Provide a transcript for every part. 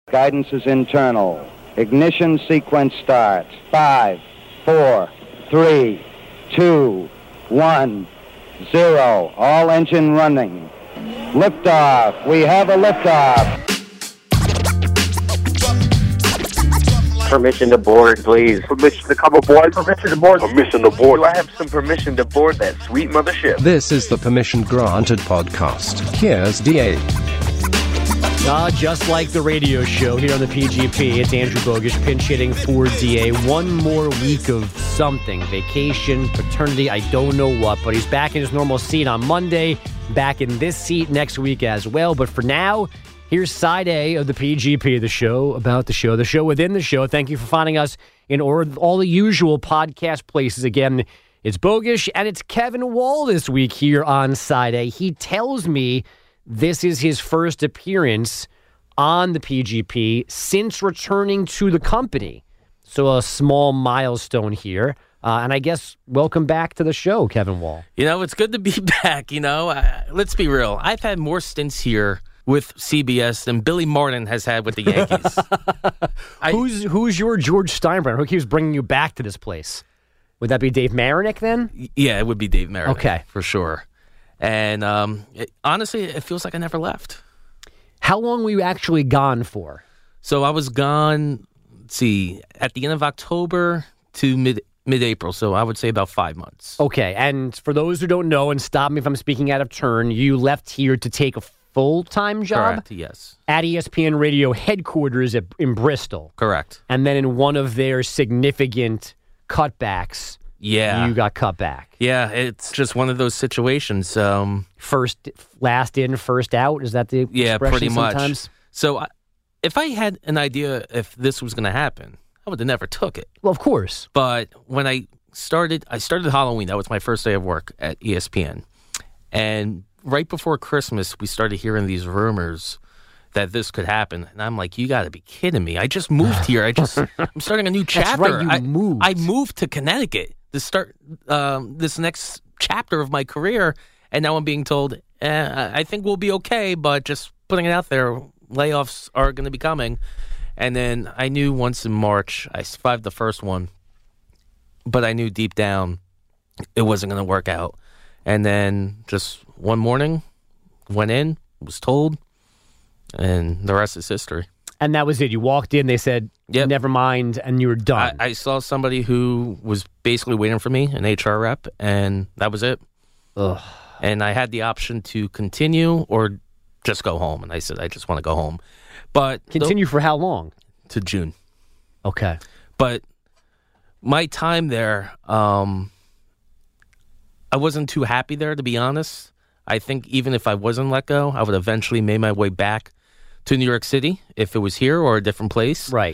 Guidance is internal. Ignition sequence starts. 5, 4, 3, 2, 1, 0. All engine running. Liftoff. We have a liftoff. Permission to board, please. Permission to come aboard. Permission to board. Permission to board. Do I have some permission to board that sweet mothership? This is the Permission Granted podcast. Here's DA. Just like the radio show here on the PGP, it's Andrew Bogish pinch hitting for DA. One more week of something. Vacation, paternity, I don't know what, but he's back in his normal seat on Monday, back in this seat next week as well. But for now, here's side A of the PGP, the show about the show within the show. Thank you for finding us in all the usual podcast places. Again, it's Bogish and it's Kevin Wall this week here on side A. He tells me this is his first appearance on the PGP since returning to the company. So a small milestone here. And I guess welcome back to the show, Kevin Wall. You know, it's good to be back, Let's be real. I've had more stints here with CBS than Billy Martin has had with the Yankees. Who's your George Steinbrenner? Who keeps bringing you back to this place? Would that be Dave Marinick then? Yeah, it would be Dave Marinick. Okay. For sure. And honestly, it feels like I never left. How long were you actually gone for? So I was gone, at the end of October to mid-April. So I would say about 5 months. Okay. And for those who don't know, and stop me if I'm speaking out of turn, you left here to take a full-time job? Correct, yes. At ESPN Radio headquarters in Bristol. Correct. And then in one of their significant cutbacks, you got cut back. Yeah, it's just one of those situations. Last in, first out? Is that the expression pretty much. Sometimes? So if I had an idea if this was going to happen, I would have never took it. Well, of course. But when I started Halloween. That was my first day of work at ESPN. And right before Christmas, we started hearing these rumors that this could happen. And I'm like, you got to be kidding me. I just moved here. I'm starting a new chapter. That's right, you moved. I moved to Connecticut to start this next chapter of my career. And now I'm being told, I think we'll be okay, but just putting it out there, layoffs are going to be coming. And then I knew once in March, I survived the first one, but I knew deep down it wasn't going to work out. And then just one morning, went in, was told, and the rest is history. And that was it. You walked in, they said, Yep. Never mind, and you were done. I saw somebody who was basically waiting for me, an HR rep, and that was it. Ugh. And I had the option to continue or just go home. And I said, I just want to go home. But Continue for how long? To June. Okay. But my time there, I wasn't too happy there, to be honest. I think even if I wasn't let go, I would eventually make my way back to New York City if it was here or a different place. Right.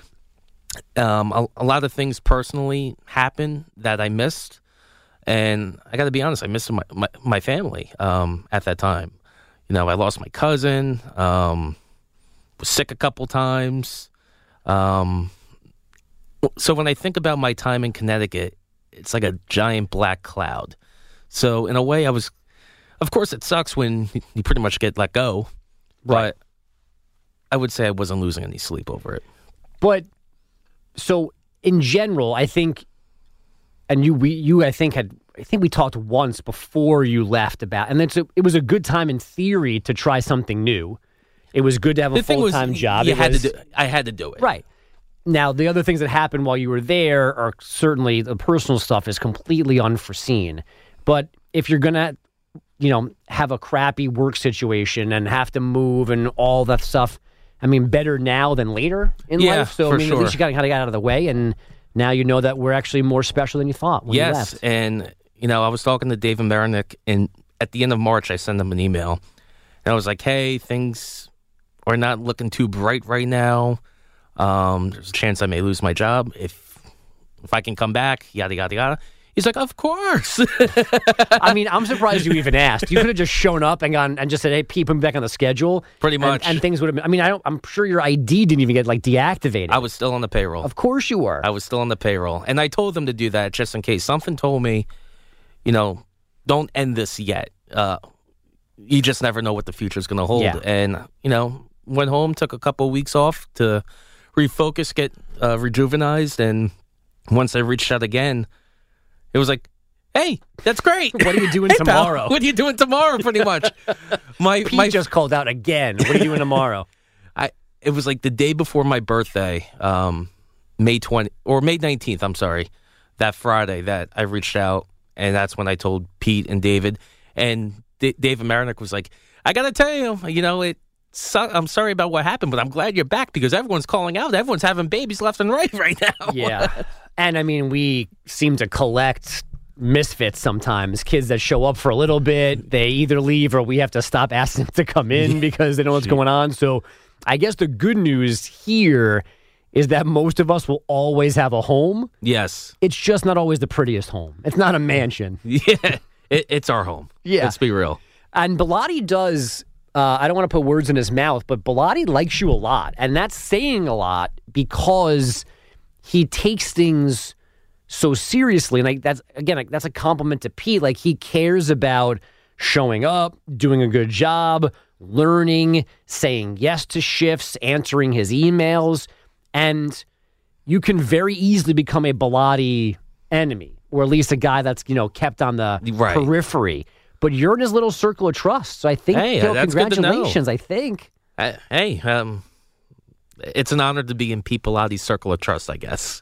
A lot of things personally happened that I missed. And I got to be honest, I missed my family at that time. I lost my cousin, was sick a couple times. So when I think about my time in Connecticut, it's like a giant black cloud. So in a way, of course it sucks when you pretty much get let go, but I would say I wasn't losing any sleep over it. But, so in general, I think, and I think we talked once before you left about, and it was a good time in theory to try something new. It was good to have a full-time job. I had to do it. Right. Now, the other things that happened while you were there are certainly the personal stuff is completely unforeseen. But if you're going to, have a crappy work situation and have to move and all that stuff, I mean, better now than later in life. So, for at sure. least you got to get out of the way. And now you know that we're actually more special than you thought when you left. Yes, and, I was talking to David Marinick, and at the end of March, I sent him an email. And I was like, hey, things are not looking too bright right now. There's a chance I may lose my job. If I can come back, yada, yada, yada. He's like, of course. I mean, I'm surprised you even asked. You could have just shown up and gone and just said, hey, Pete, put me back on the schedule. Pretty much. And things would have been, I mean, I'm sure your ID didn't even get deactivated. I was still on the payroll. Of course you were. I was still on the payroll. And I told them to do that just in case. Something told me, don't end this yet. You just never know what the future is going to hold. Yeah. And, went home, took a couple of weeks off to refocus, get rejuvenized, and once I reached out again, it was like, hey, that's great. What are you doing Hey, tomorrow? pal, what are you doing tomorrow, pretty much? Pete just called out again. What are you doing tomorrow? It was like the day before my birthday, May 19th, I'm sorry, that Friday that I reached out, and that's when I told Pete and David. And David Marinick was like, I got to tell you, I'm sorry about what happened, but I'm glad you're back because everyone's calling out. Everyone's having babies left and right now. Yeah. And I mean, we seem to collect misfits sometimes, kids that show up for a little bit, they either leave or we have to stop asking them to come in because they know what's going on. So I guess the good news here is that most of us will always have a home. Yes. It's just not always the prettiest home. It's not a mansion. Yeah. It's our home. Yeah. Let's be real. And Bilotti does, I don't want to put words in his mouth, but Bilotti likes you a lot. And that's saying a lot because he takes things so seriously. And that's a compliment to Pete. Like, he cares about showing up, doing a good job, learning, saying yes to shifts, answering his emails. And you can very easily become a Bilotti enemy, or at least a guy that's, kept on the periphery. But you're in his little circle of trust. So I think, that's congratulations, I think. Hey, it's an honor to be in Pete Bilotti's circle of trust, I guess.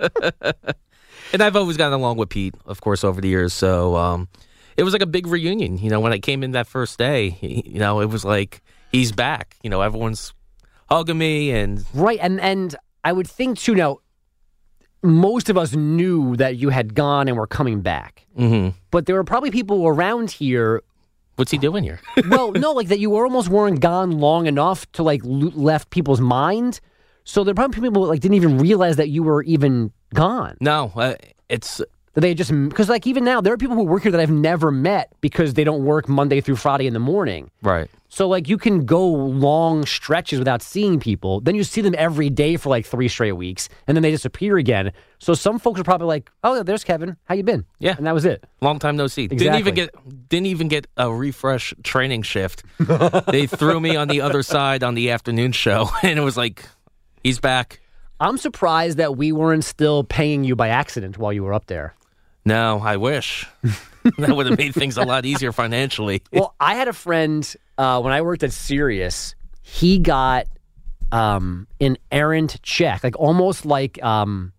And I've always gotten along with Pete, of course, over the years. So it was like a big reunion. When I came in that first day, it was like he's back. Everyone's hugging me and right. And I would think too. Now, most of us knew that you had gone and were coming back, but there were probably people around here. What's he doing here? Well, no, like that you almost weren't gone long enough to left people's mind. So there are probably people that didn't even realize that you were even gone. No, it's they just because even now there are people who work here that I've never met because they don't work Monday through Friday in the morning. Right. So you can go long stretches without seeing people. Then you see them every day for 3 straight weeks, and then they disappear again. So some folks are probably like, "Oh, there's Kevin. How you been?" Yeah, and that was it. Long time no see. Exactly. Didn't even get a refresh training shift. They threw me on the other side on the afternoon show, and it was like, he's back. I'm surprised that we weren't still paying you by accident while you were up there. No, I wish. That would have made things a lot easier financially. Well, I had a friend when I worked at Sirius. He got an errant check, almost like a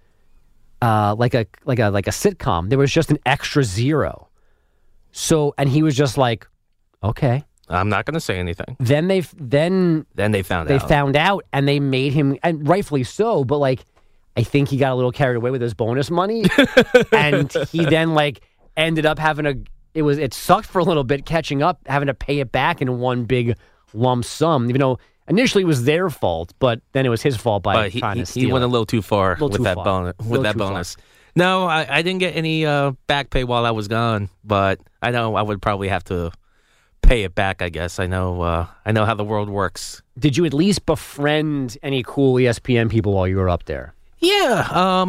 sitcom. There was just an extra zero. So, and he was just like, okay. I'm not going to say anything. Then they found out. They found out, and they made him, and rightfully so. But I think he got a little carried away with his bonus money, and he then ended up having it sucked for a little bit catching up, having to pay it back in one big lump sum. Even though initially it was their fault, but then it was his fault by trying to steal. He went a little too far with that bonus. No, I didn't get any back pay while I was gone, but I know I would probably have to pay it back, I guess. I know how the world works. Did you at least befriend any cool ESPN people while you were up there? Yeah,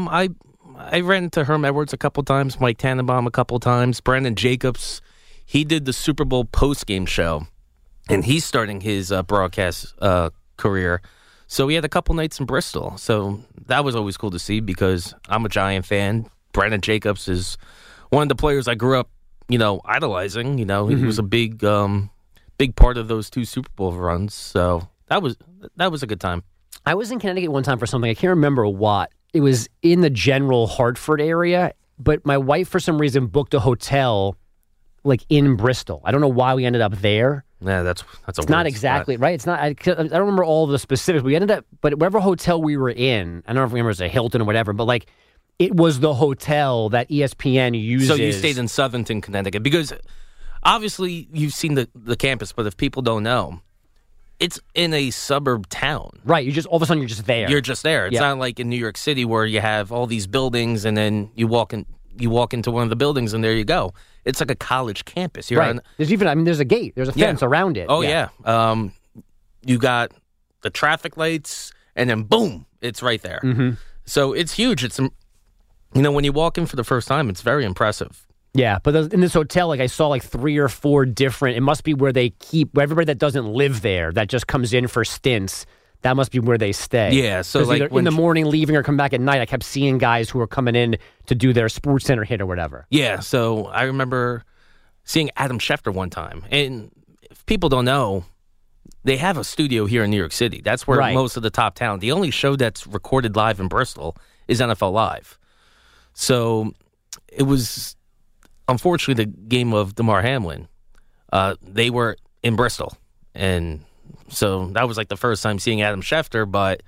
I ran into Herm Edwards a couple times, Mike Tannenbaum a couple times, Brandon Jacobs. He did the Super Bowl post-game show, and he's starting his broadcast career. So we had a couple nights in Bristol. So that was always cool to see because I'm a Giant fan. Brandon Jacobs is one of the players I grew up, idolizing. He was a big part of those 2 Super Bowl runs. So that was a good time. I was in Connecticut one time for something. I can't remember what. It was in the general Hartford area, but my wife, for some reason, booked a hotel in Bristol. I don't know why we ended up there. Yeah, that's it's not exactly spot. Right. It's not. I don't remember all the specifics. We ended up, but whatever hotel we were in, I don't know if we remember it was a Hilton or whatever, but it was the hotel that ESPN uses. So you stayed in Southington, Connecticut, because obviously you've seen the campus, but if people don't know, it's in a suburb town. Right. You just all of a sudden you're just there. You're just there. It's not like in New York City where you have all these buildings and then you walk into one of the buildings and there you go. It's like a college campus. Right. There's a gate. There's a fence around it. Oh yeah. You got the traffic lights and then boom, it's right there. Mm-hmm. So it's huge. It's when you walk in for the first time, it's very impressive. Yeah, but in this hotel, like I saw like 3 or 4 different. It must be where they keep everybody that doesn't live there, that just comes in for stints. That must be where they stay. Yeah, so like in the morning, leaving or come back at night, I kept seeing guys who were coming in to do their Sports Center hit or whatever. Yeah, so I remember seeing Adam Schefter one time, and if people don't know, they have a studio here in New York City. That's where most of the top talent. The only show that's recorded live in Bristol is NFL Live. So it was, unfortunately, the game of DeMar Hamlin. They were in Bristol, and so that was like the first time seeing Adam Schefter. But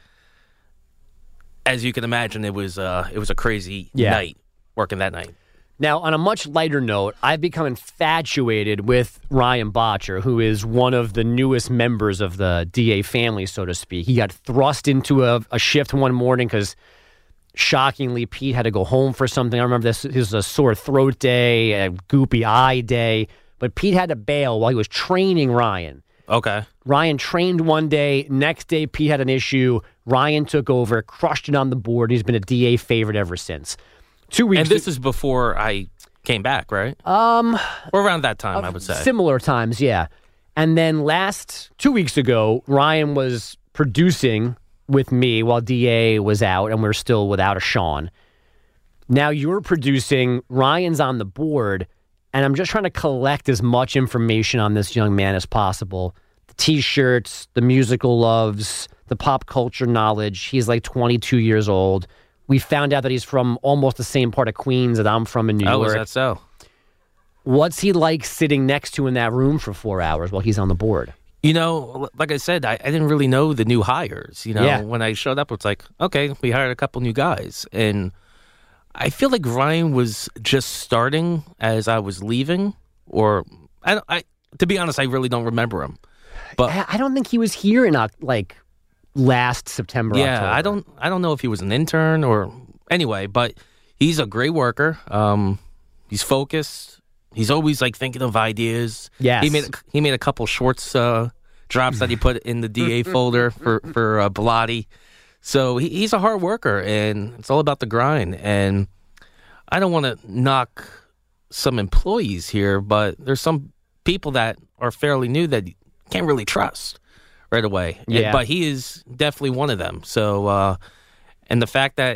as you can imagine, it was a crazy night working that night. Now, on a much lighter note, I've become infatuated with Ryan Botcher, who is one of the newest members of the DA family, so to speak. He got thrust into a shift one morning because, shockingly, Pete had to go home for something. I remember this was a sore throat day, a goopy eye day, but Pete had to bail while he was training Ryan. Okay. Ryan trained one day. Next day, Pete had an issue. Ryan took over, crushed it on the board. He's been a DA favorite ever since. 2 weeks. And this is before I came back, right? Or around that time, I would say. Similar times, yeah. And then 2 weeks ago, Ryan was producing with me while DA was out, and we're still without a Sean. Now you're producing, Ryan's on the board, and I'm just trying to collect as much information on this young man as possible. The T-shirts, the musical loves, the pop culture knowledge. He's like 22 years old. We found out that he's from almost the same part of Queens that I'm from in New York. Oh, is that so? What's he like sitting next to in that room for 4 hours while he's on the board? You know, like I said, I didn't really know the new hires. You know, when I showed up, it's like, okay, we hired a couple new guys. And I feel like Ryan was just starting as I was leaving. Or, to be honest, I really don't remember him. But I don't think he was here in last September. Yeah, October. I don't know if he was an intern or anyway, but he's a great worker. He's focused. He's always like thinking of ideas. Yes. He made a couple shorts drops that he put in the DA folder for Bilotti. So he's a hard worker, and it's all about the grind. And I don't want to knock some employees here, but there's some people that are fairly new that you can't really trust right away. Yeah. But he is definitely one of them. So, and the fact that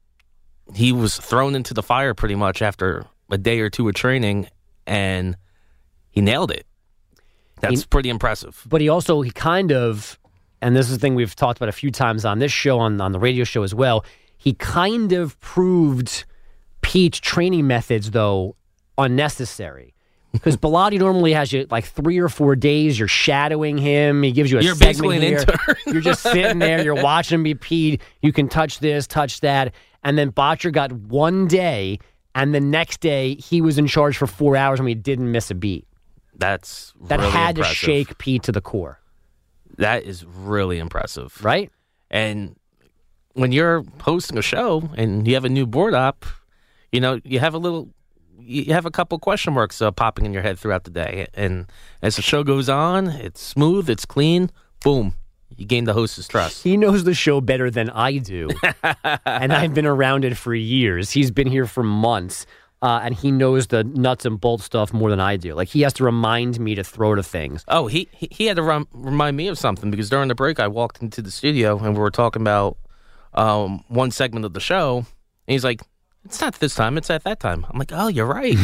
he was thrown into the fire pretty much after a day or two of training, and he nailed it. That's pretty impressive. But he kind of, and this is the thing we've talked about a few times on this show, on the radio show as well, he kind of proved Pete's training methods, though, unnecessary. Because Bilotti normally has you like 3 or 4 days. You're shadowing him. He gives you a You're segment basically an here. intern. You're just sitting there. You're watching him be Pete. You can touch this, touch that. And then Botcher got 1 day, and the next day he was in charge for 4 hours and we didn't miss a beat. That really had impressive. To shake Pete to the core. That is really impressive. Right? And when you're hosting a show and you have a new board op, you know, you have a couple question marks popping in your head throughout the day. And as the show goes on, it's smooth, it's clean, boom, you gain the host's trust. He knows the show better than I do. And I've been around it for years. He's been here for months. And he knows the nuts and bolts stuff more than I do. Like, he has to remind me to throw to things. Oh, he had to remind me of something, because during the break I walked into the studio and we were talking about one segment of the show. And he's like, it's not this time, it's at that time. I'm like, oh, you're right.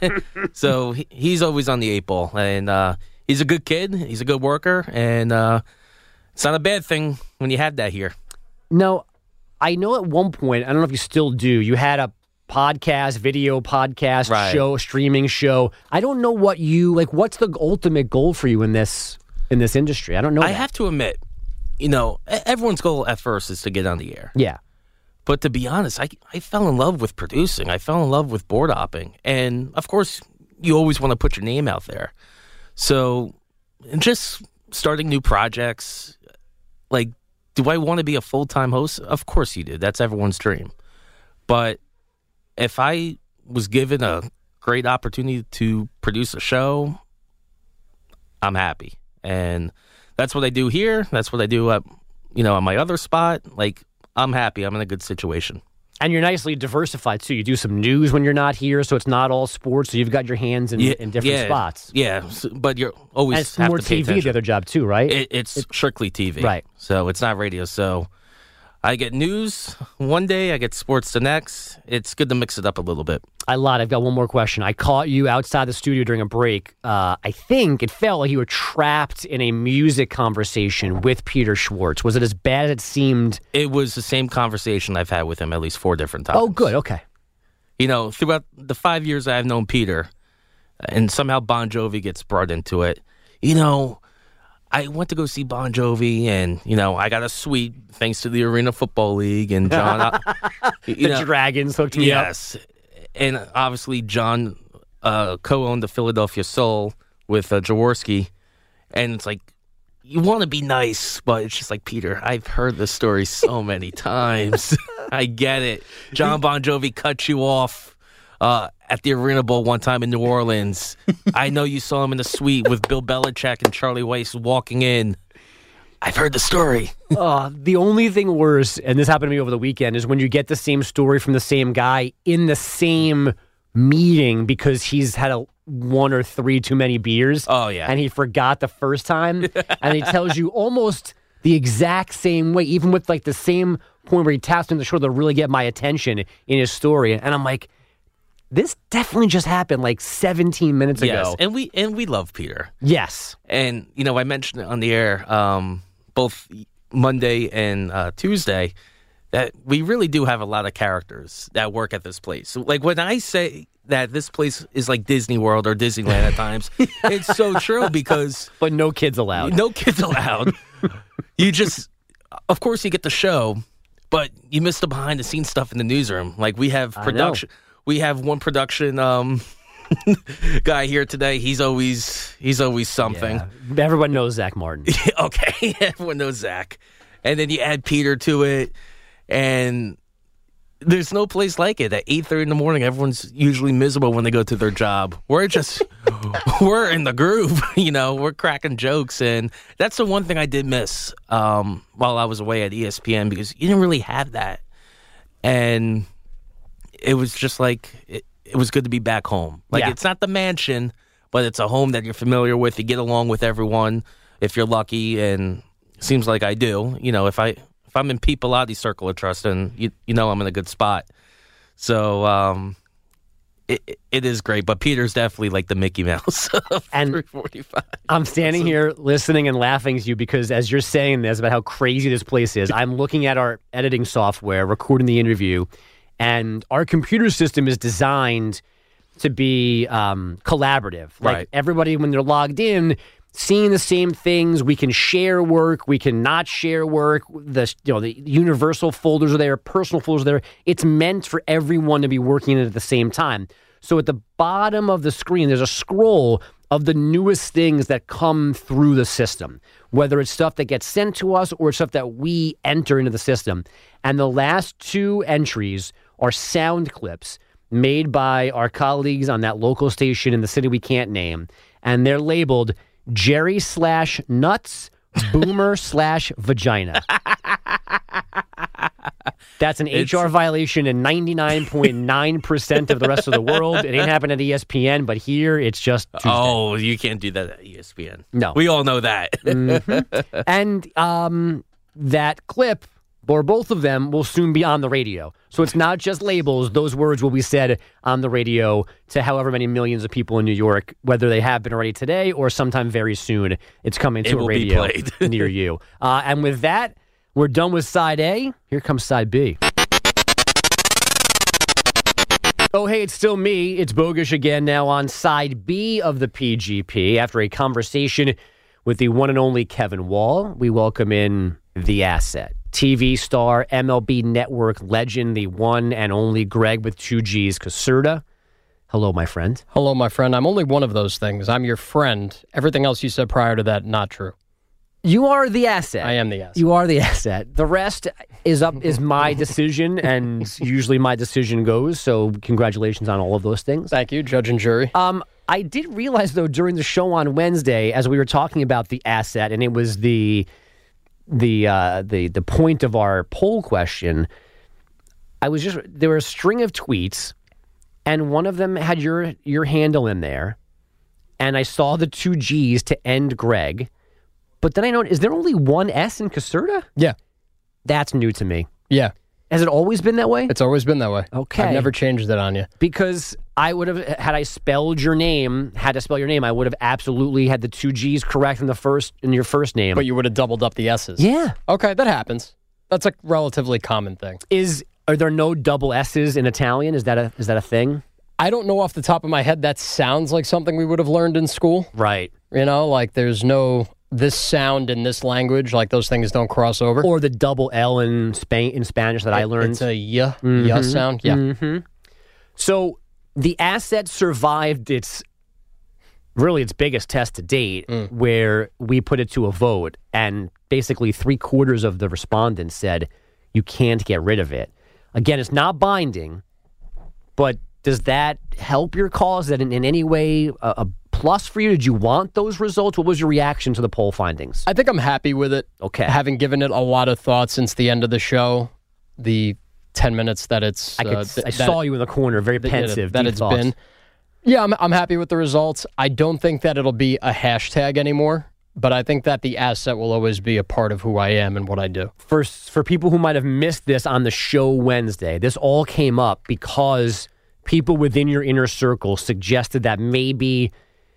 So he's always on the 8 ball. And he's a good kid. He's a good worker. And it's not a bad thing when you have that here. No, I know at one point, I don't know if you still do, you had a video podcast right. show, streaming show. I don't know what's the ultimate goal for you in this industry? I don't know. I have to admit, you know, everyone's goal at first is to get on the air. Yeah. But to be honest, I fell in love with producing. I fell in love with board hopping. And, of course, you always want to put your name out there. So just starting new projects, like, do I want to be a full-time host? Of course you do. That's everyone's dream. But if I was given a great opportunity to produce a show, I'm happy. And that's what I do here. That's what I do at my other spot. Like, I'm happy. I'm in a good situation. And you're nicely diversified, too. You do some news when you're not here, so it's not all sports. So you've got your hands in different spots. Yeah, but you're always and it's have more to pay TV, attention. the other job, too, right? It's strictly TV. Right. So it's not radio. So I get news one day, I get sports the next. It's good to mix it up a little bit. I lied. I've got one more question. I caught you outside the studio during a break. I think it felt like you were trapped in a music conversation with Peter Schwartz. Was it as bad as it seemed? It was the same conversation I've had with him at least 4 different times. Oh, good. Okay. You know, throughout the 5 years I've known Peter, and somehow Bon Jovi gets brought into it, you know, I went to go see Bon Jovi, and, you know, I got a suite thanks to the Arena Football League, and John... the Dragons hooked me up. Yes. And obviously John co-owned the Philadelphia Soul with Jaworski, and it's like, you want to be nice, but it's just like, Peter, I've heard this story so many times. I get it. John Bon Jovi cut you off at the Arena Bowl one time in New Orleans. I know you saw him in the suite with Bill Belichick and Charlie Weiss walking in. I've heard the story. The only thing worse, and this happened to me over the weekend, is when you get the same story from the same guy in the same meeting because he's had 1 or 3 too many beers. Oh, yeah. And he forgot the first time. And he tells you almost the exact same way, even with like the same point where he taps him on the shoulder to really get my attention in his story. And I'm like, this definitely just happened like 17 minutes ago. Yes, and we love Peter. Yes. And, you know, I mentioned it on the air both Monday and Tuesday that we really do have a lot of characters that work at this place. So, like, when I say that this place is like Disney World or Disneyland at times, it's so true because... But no kids allowed. No kids allowed. You just... Of course, you get the show, but you miss the behind-the-scenes stuff in the newsroom. Like, we have production... We have one production guy here today. He's always something. Yeah. Everyone knows Zach Martin. Okay, everyone knows Zach. And then you add Peter to it, and there's no place like it. At 8:30 in the morning, everyone's usually miserable when they go to their job. We're in the groove, you know. We're cracking jokes, and that's the one thing I did miss while I was away at ESPN because you didn't really have that, and it was just like it was good to be back home. Like It's not the mansion, but it's a home that you're familiar with. You get along with everyone if you're lucky, and it seems like I do. You know, if I'm in Pete Pilotti's circle of trust, then you know I'm in a good spot. So it is great, but Peter's definitely like the Mickey Mouse of and 345. I'm standing here listening and laughing at you because as you're saying this about how crazy this place is, I'm looking at our editing software, recording the interview, and our computer system is designed to be collaborative. Like right. Everybody, when they're logged in, seeing the same things, we can share work, we can not share work. The universal folders are there, personal folders are there. It's meant for everyone to be working at the same time. So at the bottom of the screen, there's a scroll of the newest things that come through the system, whether it's stuff that gets sent to us or stuff that we enter into the system. And the last 2 entries are sound clips made by our colleagues on that local station in the city we can't name. And they're labeled Jerry/nuts, Boomer/vagina. That's an HR violation in 99.9% of the rest of the world. It ain't happening at ESPN, but here it's just Tuesday. Oh, you can't do that at ESPN. No. We all know that. Mm-hmm. And that clip, or both of them, will soon be on the radio. So it's not just labels. Those words will be said on the radio to however many millions of people in New York, whether they have been already today or sometime very soon. It's coming to a radio near you. And with that, we're done with side A. Here comes side B. Oh, hey, it's still me. It's Bogusch again now on side B of the PGP. After a conversation with the one and only Kevin Wall, we welcome in The Asset. TV star, MLB Network legend, the one and only Greg with 2 G's, Caserta. Hello, my friend. Hello, my friend. I'm only one of those things. I'm your friend. Everything else you said prior to that, not true. You are the asset. I am the asset. You are the asset. The rest is my decision, and usually my decision goes. So congratulations on all of those things. Thank you, judge and jury. I did realize, though, during the show on Wednesday, as we were talking about the asset, and it was the point of our poll question, there were a string of tweets, and one of them had your handle in there, and I saw the 2 G's to end Greg, but then I noticed, is there only one S in Caserta? Yeah. That's new to me. Yeah. Has it always been that way? It's always been that way. Okay. I've never changed it on you. Because I would have, had I spelled your name, had to spell your name, I would have absolutely had the 2 G's correct in your first name. But you would have doubled up the S's. Yeah. Okay, that happens. That's a relatively common thing. Are there no double S's in Italian? Is that a thing? I don't know off the top of my head. That sounds like something we would have learned in school. Right. Like there's no this sound in this language, like those things don't cross over. Or the double L in Spanish that I learned. It's a yeah sound. Yeah. Mm-hmm. So the asset survived its biggest test to date, where we put it to a vote, and basically 3/4 of the respondents said you can't get rid of it. Again, it's not binding, but does that help your cause? Is that in any way a plus for you? Did you want those results? What was your reaction to the poll findings? I think I'm happy with it. Okay. Having given it a lot of thought since the end of the show, the 10 minutes that it's... I saw you in the corner, very pensive. That it's been. Yeah, I'm happy with the results. I don't think that it'll be a hashtag anymore, but I think that the asset will always be a part of who I am and what I do. For people who might have missed this on the show Wednesday, this all came up because people within your inner circle suggested that maybe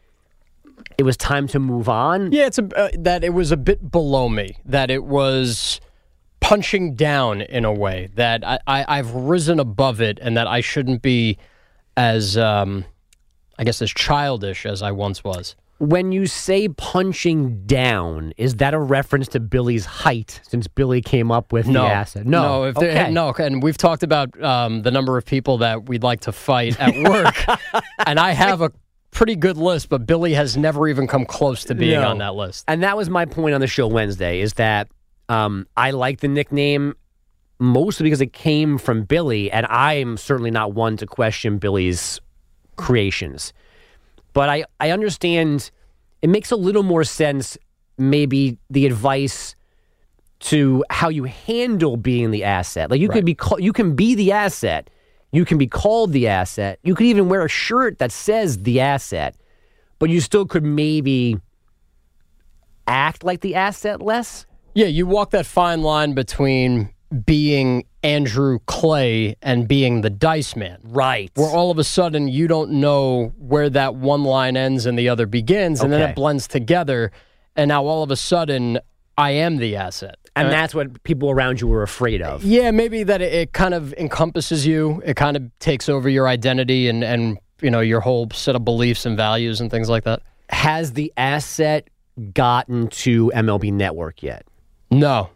it was time to move on. Yeah, that it was a bit below me, that it was punching down in a way, that I've risen above it, and that I shouldn't be as, as childish as I once was. When you say punching down, is that a reference to Billy's height, since Billy came up with the asset? No. And we've talked about the number of people that we'd like to fight at work, and I have a pretty good list, but Billy has never even come close to being on that list. And that was my point on the show Wednesday, is that I like the nickname mostly because it came from Billy, and I'm certainly not one to question Billy's creations. But I understand it makes a little more sense, maybe, the advice to how you handle being the asset. Like you could be you can be the asset, you can be called the asset, you could even wear a shirt that says the asset, but you still could maybe act like the asset less. Yeah, you walk that fine line between being Andrew Clay and being the Dice Man. Right. Where all of a sudden you don't know where that one line ends and the other begins, and then it blends together, and now all of a sudden I am the asset. And that's what people around you were afraid of. Yeah, maybe that it kind of encompasses you. It kind of takes over your identity and your whole set of beliefs and values and things like that. Has the asset gotten to MLB Network yet? No.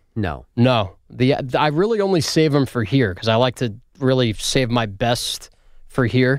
I really only save them for here because I like to really save my best for here.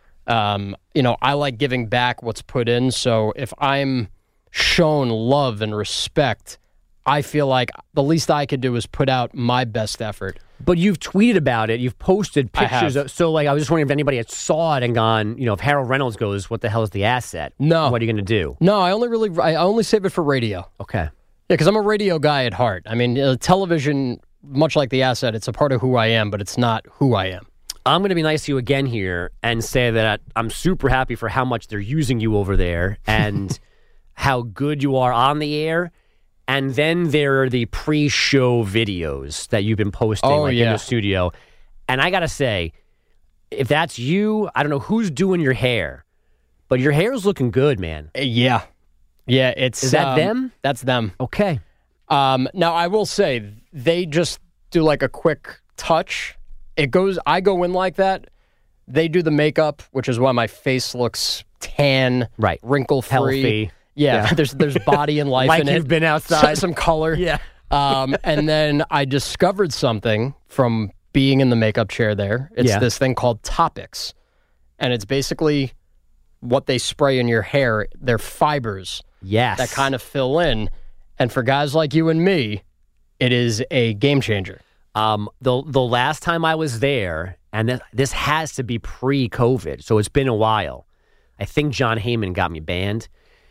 I like giving back what's put in. So if I'm shown love and respect, I feel like the least I could do is put out my best effort. But you've tweeted about it. You've posted pictures. So I was just wondering if anybody had saw it and gone, if Harold Reynolds goes, what the hell is the asset? No. What are you going to do? No, I only save it for radio. Okay. Yeah, because I'm a radio guy at heart. I mean, television, much like the asset, it's a part of who I am, but it's not who I am. I'm going to be nice to you again here and say that I'm super happy for how much they're using you over there and how good you are on the air. And then there are the pre-show videos that you've been posting in the studio. And I got to say, if that's you, I don't know who's doing your hair, but your hair is looking good, man. Yeah. Yeah, is that them? That's them. Okay. Now, I will say, they just do like a quick touch. I go in like that. They do the makeup, which is why my face looks tan, wrinkle-free. Healthy. Yeah. There's body and life in it. Like you've been outside. Some color. Yeah. And then I discovered something from being in the makeup chair there. It's this thing called Topics. And it's basically what they spray in your hair. They're fibers. Yes. That kind of fill in. And for guys like you and me, it is a game changer. The last time I was there, and this has to be pre-COVID, so it's been a while. I think John Heyman got me banned.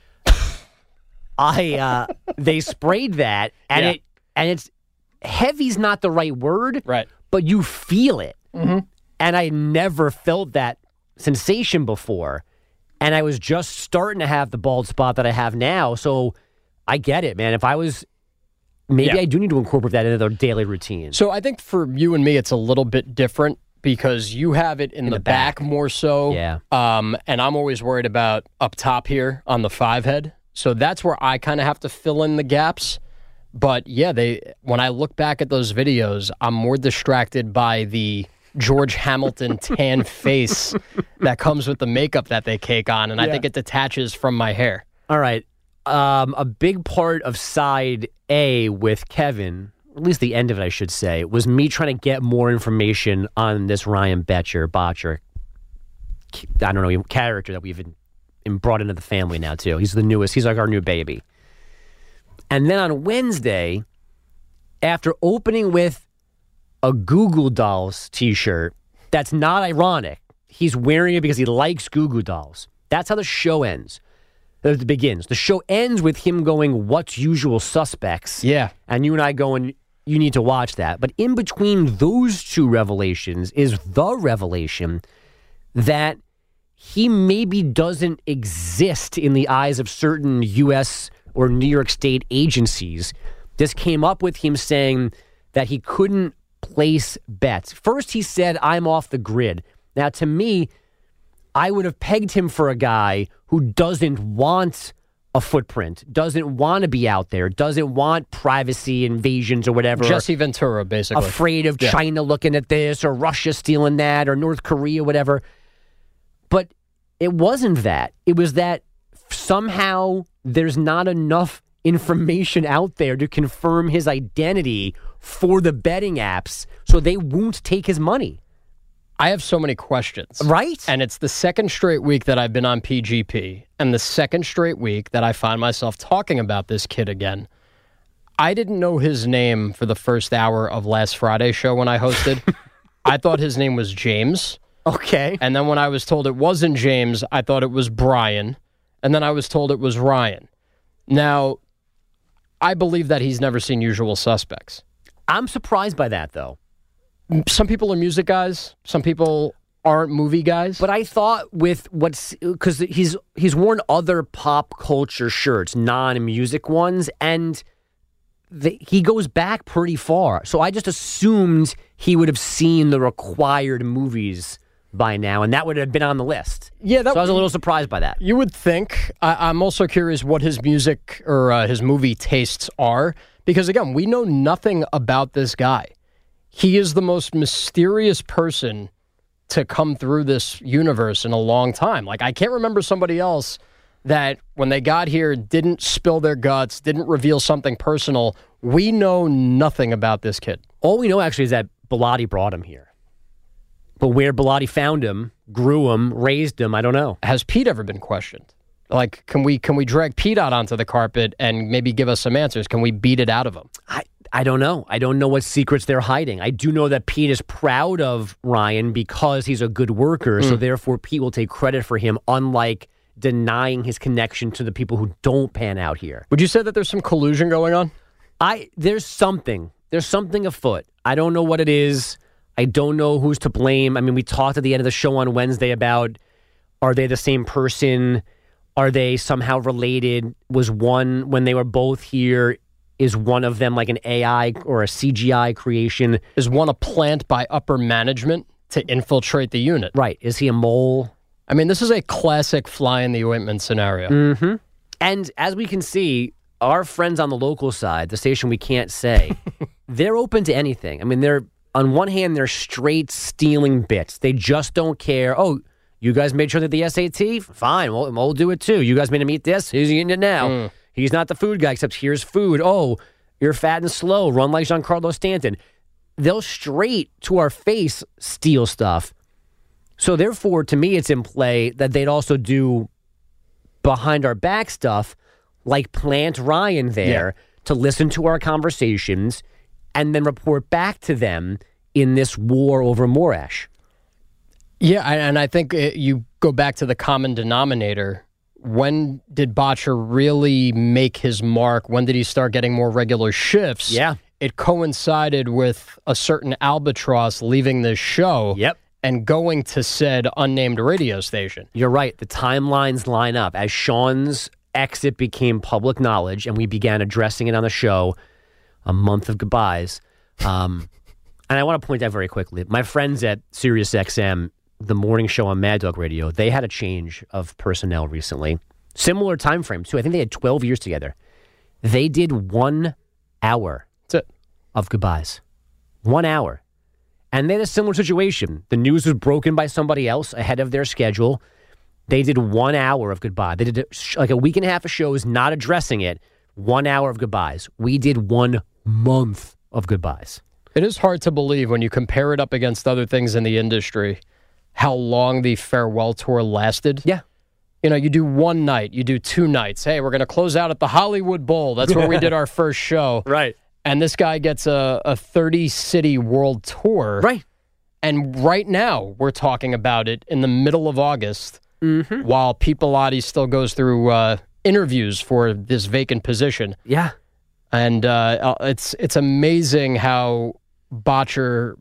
They sprayed that, and it's heavy's not the right word, right? But you feel it. And I never felt that sensation before. And I was just starting to have the bald spot that I have now. So I get it, man. If I was, maybe I do need to incorporate that into their daily routine. So I think for you and me, it's a little bit different because you have it in the back more so. Yeah. And I'm always worried about up top here on the 5 head. So that's where I kind of have to fill in the gaps. But yeah, when I look back at those videos, I'm more distracted by the George Hamilton tan face that comes with the makeup that they cake on, and I think it detaches from my hair. All right. A big part of side A with Kevin, or at least the end of it, I should say, was me trying to get more information on this Ryan Botcher, I don't know, character that we've brought into the family now, too. He's the newest. He's like our new baby. And then on Wednesday, after opening with a Goo Goo Dolls t-shirt, that's not ironic. He's wearing it because he likes Goo Goo Dolls. That's how the show ends. It begins. The show ends with him going, "What's Usual Suspects?" Yeah. And you and I going, you need to watch that. But in between those two revelations is the revelation that he maybe doesn't exist in the eyes of certain U.S. or New York State agencies. This came up with him saying that he couldn't place bets. First, he said, "I'm off the grid." Now, to me, I would have pegged him for a guy who doesn't want a footprint, doesn't want to be out there, doesn't want privacy invasions or whatever. Jesse Ventura, basically. Afraid of China looking at this or Russia stealing that or North Korea, whatever. But it wasn't that. It was that somehow there's not enough information out there to confirm his identity for the betting apps, so they won't take his money. I have so many questions. Right? And it's the second straight week that I've been on PGP, and the second straight week that I find myself talking about this kid again. I didn't know his name for the first hour of last Friday's show when I hosted. I thought his name was James. Okay. And then when I was told it wasn't James, I thought it was Brian. And then I was told it was Ryan. Now, I believe that he's never seen Usual Suspects. I'm surprised by that, though. Some people are music guys. Some people aren't movie guys. But I thought with because he's worn other pop culture shirts, non-music ones, and he goes back pretty far. So I just assumed he would have seen the required movies by now, and that would have been on the list. Yeah, so I was a little surprised by that. You would think. I'm also curious what his music or his movie tastes are, because again, we know nothing about this guy. He is the most mysterious person to come through this universe in a long time. Like, I can't remember somebody else that when they got here didn't spill their guts, didn't reveal something personal. We know nothing about this kid. All we know actually is that Bilotti brought him here. But where Bilotti found him, grew him, raised him, I don't know. Has Pete ever been questioned? Like, can we drag Pete out onto the carpet and maybe give us some answers? Can we beat it out of him? I don't know. I don't know what secrets they're hiding. I do know that Pete is proud of Ryan because he's a good worker, so therefore Pete will take credit for him, unlike denying his connection to the people who don't pan out here. Would you say that there's some collusion going on? There's something. There's something afoot. I don't know what it is. I don't know who's to blame. I mean, we talked at the end of the show on Wednesday about, are they the same person? Are they somehow related? Was one, when they were both here, is one of them like an AI or a CGI creation? Is one a plant by upper management to infiltrate the unit? Right. Is he a mole? I mean, this is a classic fly in the ointment scenario. Mm-hmm. And as we can see, our friends on the local side, the station we can't say, they're open to anything. I mean, on one hand, they're straight stealing bits. They just don't care. Oh, you guys made sure that the SAT? Fine, we'll do it too. You guys made him eat this? He's eating it now. He's not the food guy, except here's food. Oh, you're fat and slow. Run like Giancarlo Stanton. They'll straight to our face steal stuff. So therefore, to me, it's in play that they'd also do behind our back stuff, like plant Ryan there to listen to our conversations and then report back to them in this war over Morash. Yeah, and I think you go back to the common denominator. When did Botcher really make his mark? When did he start getting more regular shifts? Yeah. it coincided with a certain albatross leaving this show. Yep. And going to said unnamed radio station. You're right. The timelines line up. As Sean's exit became public knowledge and we began addressing it on the show, a month of goodbyes. And I want to point out very quickly, my friends at SiriusXM, the morning show on Mad Dog Radio, they had a change of personnel recently. Similar time frame, too. I think they had 12 years together. They did 1 hour of goodbyes. 1 hour. And they had a similar situation. The news was broken by somebody else ahead of their schedule. They did 1 hour of goodbye. They did like a week and a half of shows not addressing it. 1 hour of goodbyes. We did 1 month of goodbyes. It is hard to believe when you compare it up against other things in the industry how long the farewell tour lasted. Yeah. You know, you do one night, you do 2 nights. Hey, we're going to close out at the Hollywood Bowl. That's where we did our first show. Right. And this guy gets a 30-city world tour. Right. And right now, we're talking about it in the middle of August, while Pete Bellotti still goes through interviews for this vacant position. Yeah. And it's amazing how Butcher,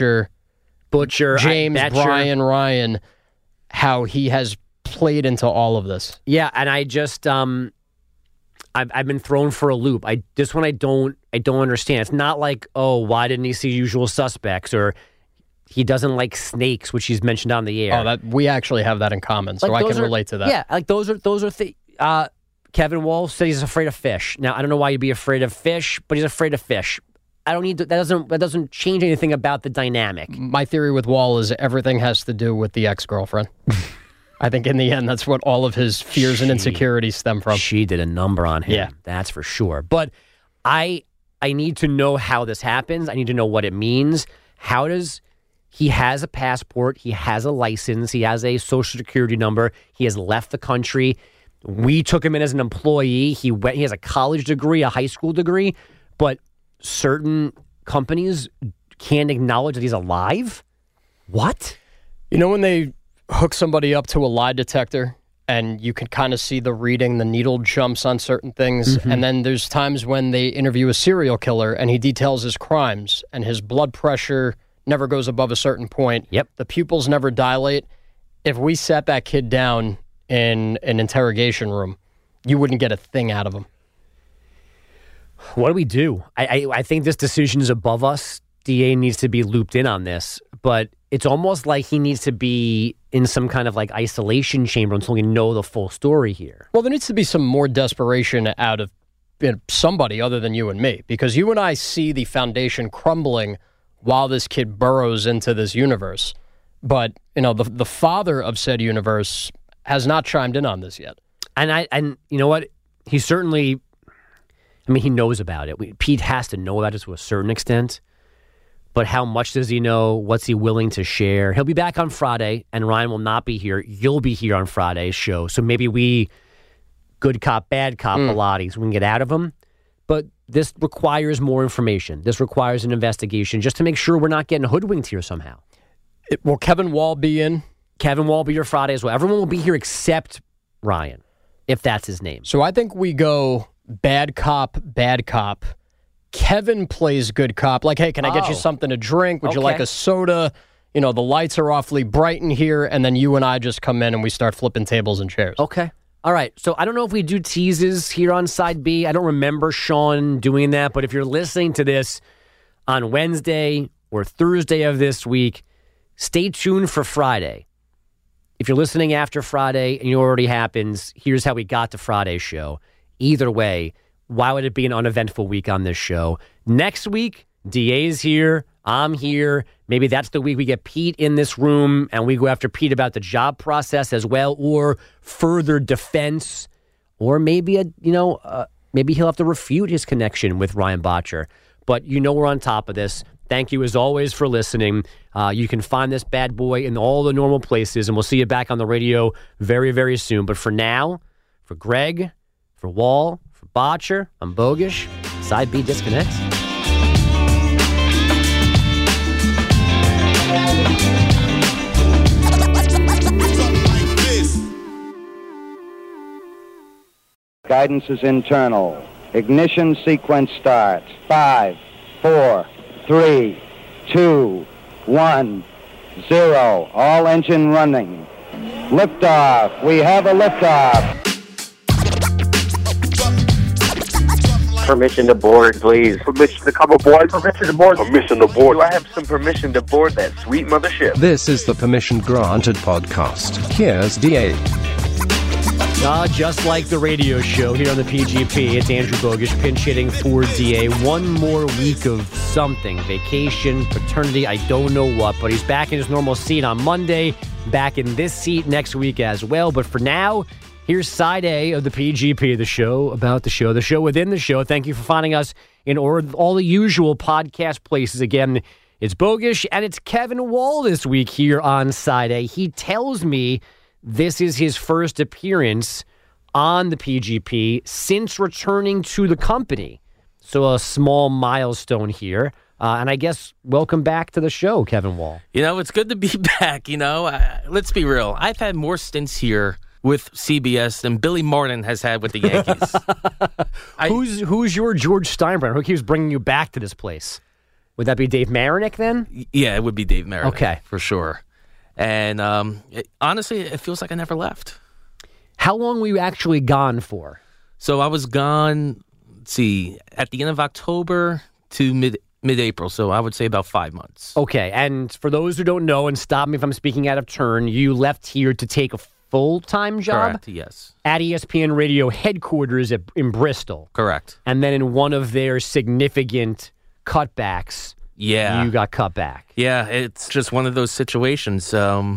James, Brian, Ryan, how he has played into all of this. Yeah, and I just I've been thrown for a loop. This one I don't understand. It's not like, oh, why didn't he see Usual Suspects, or he doesn't like snakes, which he's mentioned on the air. Oh, that we actually have that in common, so I can relate to that. Yeah, like those are Kevin Wall said he's afraid of fish. Now I don't know why you'd be afraid of fish, but he's afraid of fish. I don't need to, that doesn't change anything about the dynamic. My theory with Wall is everything has to do with the ex-girlfriend. I think in the end, that's what all of his fears and insecurities stem from. She did a number on him. Yeah. That's for sure. But I need to know how this happens. I need to know what it means. He has a passport. He has a license. He has a social security number. He has left the country. We took him in as an employee. He has a college degree, a high school degree, but certain companies can't acknowledge that he's alive? What? You know when they hook somebody up to a lie detector and you can kind of see the reading, the needle jumps on certain things, and then there's times when they interview a serial killer and he details his crimes and his blood pressure never goes above a certain point. Yep. The pupils never dilate. If we sat that kid down in an interrogation room, you wouldn't get a thing out of him. What do we do? I think this decision is above us. DA needs to be looped in on this, but it's almost like he needs to be in some kind of like isolation chamber until we know the full story here. Well, there needs to be some more desperation out of somebody other than you and me, because you and I see the foundation crumbling while this kid burrows into this universe. But, you know, the father of said universe has not chimed in on this yet. And you know what? He certainly, I mean, he knows about it. Pete has to know about it to a certain extent. But how much does he know? What's he willing to share? He'll be back on Friday, and Ryan will not be here. You'll be here on Friday's show. So maybe we, good cop, bad cop, Bellotti, so we can get out of him. But this requires more information. This requires an investigation just to make sure we're not getting hoodwinked here somehow. Will Kevin Wall be in? Kevin Wall will be here Friday as well. Everyone will be here except Ryan, if that's his name. So I think we go bad cop, bad cop. Kevin plays good cop. Like, hey, can I get you something to drink? Would you like a soda? You know, the lights are awfully bright in here. And then you and I just come in and we start flipping tables and chairs. Okay. All right. So I don't know if we do teases here on Side B. I don't remember Sean doing that. But if you're listening to this on Wednesday or Thursday of this week, stay tuned for Friday. If you're listening after Friday and it already happens, here's how we got to Friday's show. Either way, why would it be an uneventful week on this show? Next week, DA's here. I'm here. Maybe that's the week we get Pete in this room and we go after Pete about the job process as well, or further defense, or maybe maybe he'll have to refute his connection with Ryan Butcher. But we're on top of this. Thank you as always for listening. You can find this bad boy in all the normal places, and we'll see you back on the radio very, very soon. But for now, for Greg, for Wall, for Butcher, I'm Bogish. Side B disconnects. Guidance is internal. Ignition sequence starts. 5, 4, 3, 2, 1, 0. All engine running. Liftoff. We have a liftoff. Permission to board, please. Permission to come aboard. Permission to board. Permission to board. Do I have some permission to board that sweet mothership? This is the Permission Granted podcast. Here's DA. Just like the radio show here on the PGP, it's Andrew Bogish pinch hitting for DA. One more week of something. Vacation, paternity, I don't know what, but he's back in his normal seat on Monday, back in this seat next week as well. But for now, here's side A of the PGP, the show about the show within the show. Thank you for finding us in all the usual podcast places. Again, it's Bogish and it's Kevin Wall this week here on side A. He tells me this is his first appearance on the PGP since returning to the company. So a small milestone here. And I guess welcome back to the show, Kevin Wall. You know, it's good to be back, let's be real. I've had more stints here with CBS than Billy Martin has had with the Yankees. Who's your George Steinbrenner? Who keeps bringing you back to this place? Would that be Dave Marinick then? Yeah, it would be Dave Marinick. Okay. For sure. And honestly, it feels like I never left. How long were you actually gone for? So I was gone, at the end of October to mid-April. So I would say about 5 months. Okay. And for those who don't know, and stop me if I'm speaking out of turn, you left here to take a full-time job? Correct, yes. At ESPN Radio headquarters in Bristol. Correct. And then in one of their significant cutbacks, you got cut back. Yeah, it's just one of those situations.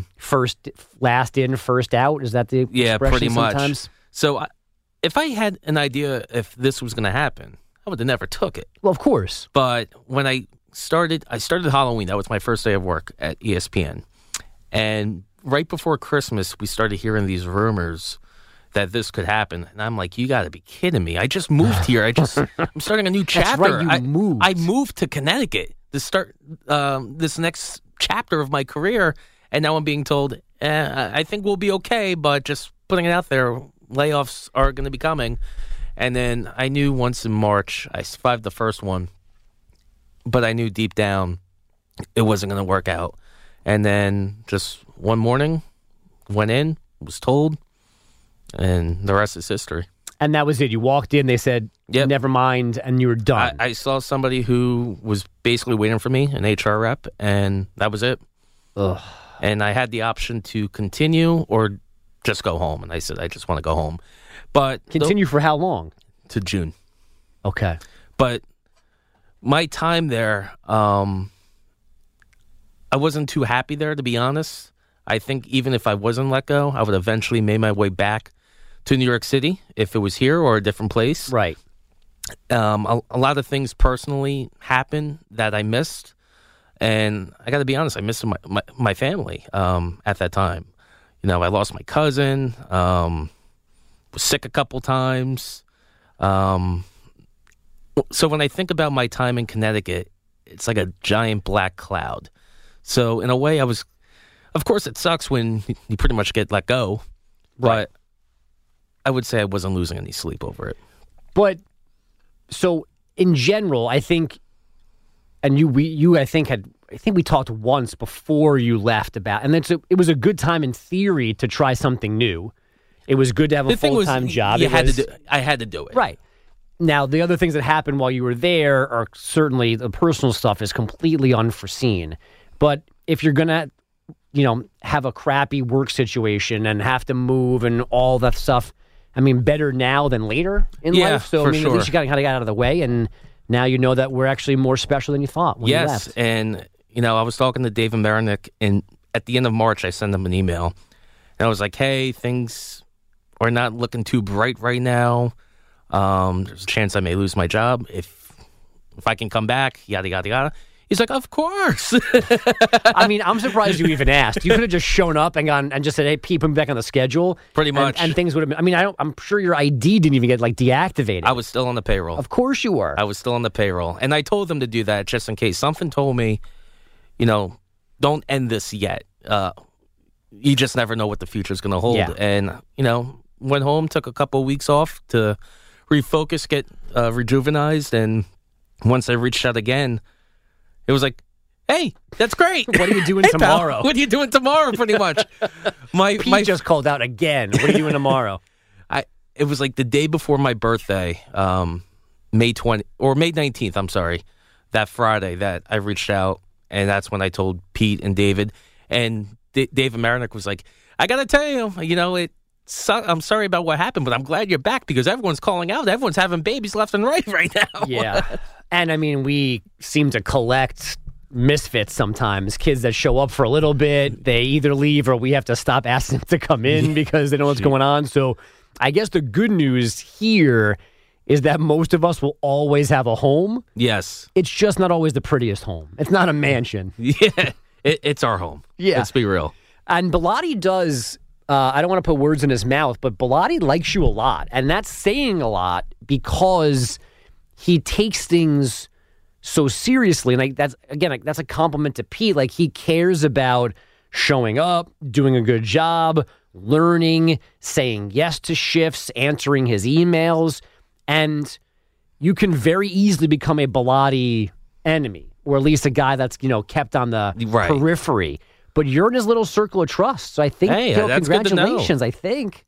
Last in, first out? Is that the expression pretty much. Sometimes? So if I had an idea if this was going to happen, I would have never took it. Well, of course. But when I started Halloween. That was my first day of work at ESPN. And right before Christmas, we started hearing these rumors that this could happen. And I'm like, you got to be kidding me. I just moved here. I'm starting a new chapter. That's right, you moved. I moved to Connecticut to start this next chapter of my career. And now I'm being told, I think we'll be okay, but just putting it out there, layoffs are going to be coming. And then I knew once in March, I survived the first one, but I knew deep down it wasn't going to work out. And then just one morning, went in, was told, and the rest is history. And that was it. You walked in, they said, Yep. never mind, and you were done. I saw somebody who was basically waiting for me, an HR rep, and that was it. Ugh. And I had the option to continue or just go home. And I said, I just want to go home. But Continue for how long? To June. Okay. But my time there, I wasn't too happy there, to be honest. I think even if I wasn't let go, I would eventually make my way back to New York City if it was here or a different place. Right. A lot of things personally happened that I missed. And I got to be honest, I missed my family at that time. I lost my cousin, was sick a couple times. So when I think about my time in Connecticut, it's like a giant black cloud. So in a way, of course it sucks when you pretty much get let go, Right. but I would say I wasn't losing any sleep over it. But so in general, I think, and I think we talked once before you left about, and it was a good time in theory to try something new. It was good to have a full-time job. I had to do it. Right. Now, the other things that happened while you were there are certainly the personal stuff is completely unforeseen. But if you're going to, have a crappy work situation and have to move and all that stuff, better now than later in life. So, for at sure. least you got to get out of the way. And now you know that we're actually more special than you thought when you left. Yes, and, I was talking to David Marinick, and at the end of March, I sent him an email. And I was like, hey, things are not looking too bright right now. There's a chance I may lose my job if I can come back, yada, yada, yada. He's like, of course. I'm surprised you even asked. You could have just shown up and gone and just said, hey, Pete, put me back on the schedule. Pretty much. And things would have been, I'm sure your ID didn't even get deactivated. I was still on the payroll. Of course you were. I was still on the payroll. And I told them to do that just in case. Something told me, don't end this yet. You just never know what the future is going to hold. Yeah. And, went home, took a couple of weeks off to refocus, get rejuvenized, and once I reached out again, it was like, hey, that's great. What are you doing Hey, pal, tomorrow? what are you doing tomorrow, pretty much? Pete just called out again. What are you doing tomorrow? It was like the day before my birthday, May 19th, I'm sorry, that Friday that I reached out, and that's when I told Pete and David. And David Marinick was like, I got to tell you, I'm sorry about what happened, but I'm glad you're back because everyone's calling out. Everyone's having babies left and right now. Yeah. And I mean, we seem to collect misfits sometimes, kids that show up for a little bit, they either leave or we have to stop asking them to come in because they know what's going on. So I guess the good news here is that most of us will always have a home. Yes. It's just not always the prettiest home. It's not a mansion. Yeah. It's our home. Yeah. Let's be real. And Bilotti does, I don't want to put words in his mouth, but Bilotti likes you a lot. And that's saying a lot because he takes things so seriously. And that's a compliment to Pete. Like, he cares about showing up, doing a good job, learning, saying yes to shifts, answering his emails. And you can very easily become a Bilotti enemy, or at least a guy that's, kept on the periphery. But you're in his little circle of trust. So I think, that's congratulations, good to know. I think.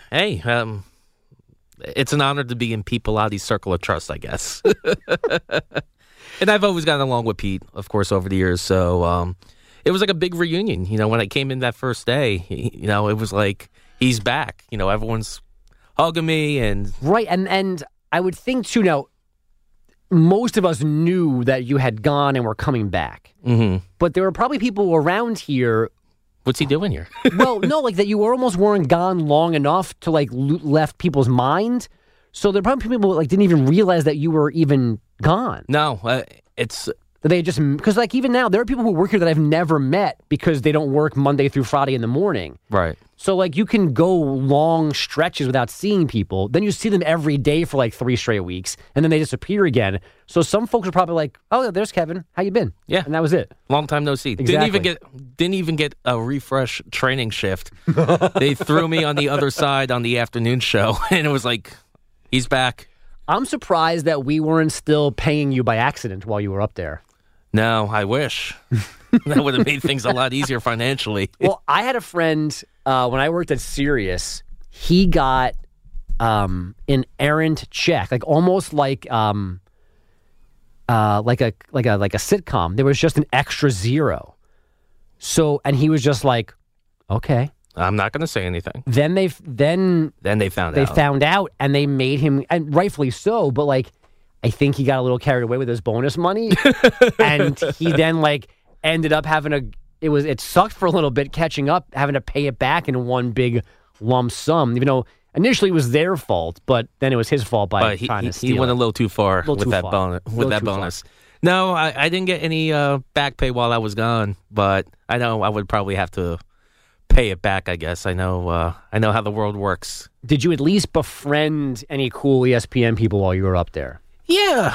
It's an honor to be in Pete Bilotti's circle of trust, I guess. And I've always gotten along with Pete, of course, over the years. So it was like a big reunion. When I came in that first day, it was like he's back. Everyone's hugging me and right. And I would think too. Now, most of us knew that you had gone and were coming back, but there were probably people around here. What's he doing here? Well, no, like that you almost weren't gone long enough to left people's mind. So there are probably people that didn't even realize that you were even gone. No, it's they just because even now there are people who work here that I've never met because they don't work Monday through Friday in the morning. Right. So you can go long stretches without seeing people. Then you see them every day for 3 straight weeks, and then they disappear again. So some folks are probably like, "Oh, there's Kevin. How you been?" Yeah, and that was it. Long time no see. Exactly. Didn't even get a refresh training shift. They threw me on the other side on the afternoon show, and it was like, he's back. I'm surprised that we weren't still paying you by accident while you were up there. No, I wish. That would have made things a lot easier financially. Well, I had a friend when I worked at Sirius. He got an errant check, almost like a sitcom. There was just an extra zero. So, and he was just like, okay. I'm not going to say anything. Then they found out. They found out, and they made him, and rightfully so. But I think he got a little carried away with his bonus money, and he then ended up having it sucked for a little bit catching up, having to pay it back in one big lump sum, even though initially it was their fault, but then it was his fault by trying to steal. He went a little too far with that bonus. No, I didn't get any back pay while I was gone, but I know I would probably have to pay it back, I guess. I know how the world works. Did you at least befriend any cool ESPN people while you were up there? Yeah,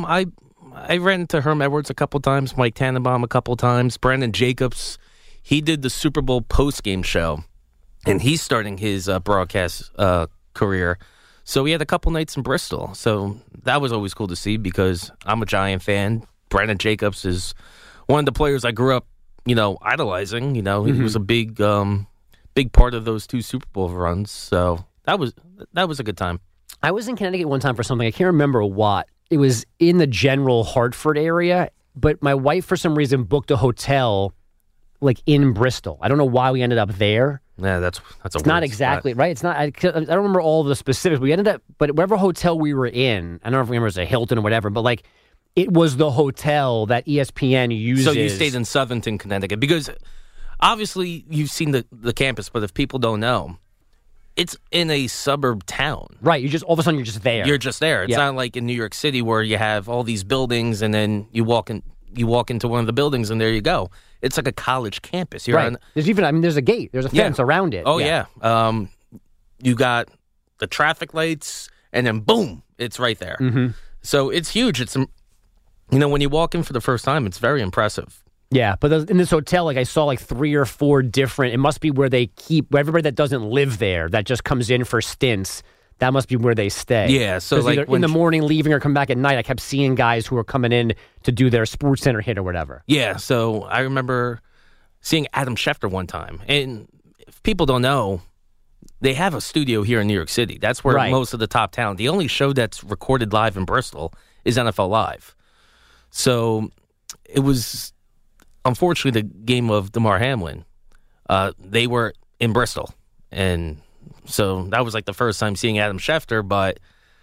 I ran into Herm Edwards a couple times, Mike Tannenbaum a couple times, Brandon Jacobs. He did the Super Bowl postgame show, and he's starting his broadcast career. So we had a couple nights in Bristol. So that was always cool to see because I'm a Giant fan. Brandon Jacobs is one of the players I grew up, idolizing. He was a big part of those 2 Super Bowl runs. So that was a good time. I was in Connecticut one time for something. I can't remember what. It was in the general Hartford area, but my wife, for some reason, booked a hotel in Bristol. I don't know why we ended up there. Yeah, that's it's not exactly spot. Right. It's not. I don't remember all of the specifics. We ended up, but whatever hotel we were in, I don't remember if it was a Hilton or whatever, but it was the hotel that ESPN uses. So you stayed in Southington, Connecticut, because obviously you've seen the campus, but if people don't know, it's in a suburb town. Right. You just all of a sudden you're just there. You're just there. It's not like in New York City where you have all these buildings and then you walk into one of the buildings and there you go. It's like a college campus. You're right. There's a gate. There's a fence around it. Oh yeah. You got the traffic lights and then boom, it's right there. Mm-hmm. So it's huge. It's when you walk in for the first time, it's very impressive. Yeah, but in this hotel, I saw 3 or 4 different. It must be where they keep everybody that doesn't live there, that just comes in for stints. That must be where they stay. Yeah, so 'Cause like either in the morning, leaving or come back at night, I kept seeing guys who were coming in to do their Sports Center hit or whatever. Yeah, so I remember seeing Adam Schefter one time. And if people don't know, they have a studio here in New York City. That's where Right. most of the top talent. The only show that's recorded live in Bristol is NFL Live. So it was, unfortunately, the game of DeMar Hamlin. They were in Bristol. And so that was like the first time seeing Adam Schefter. But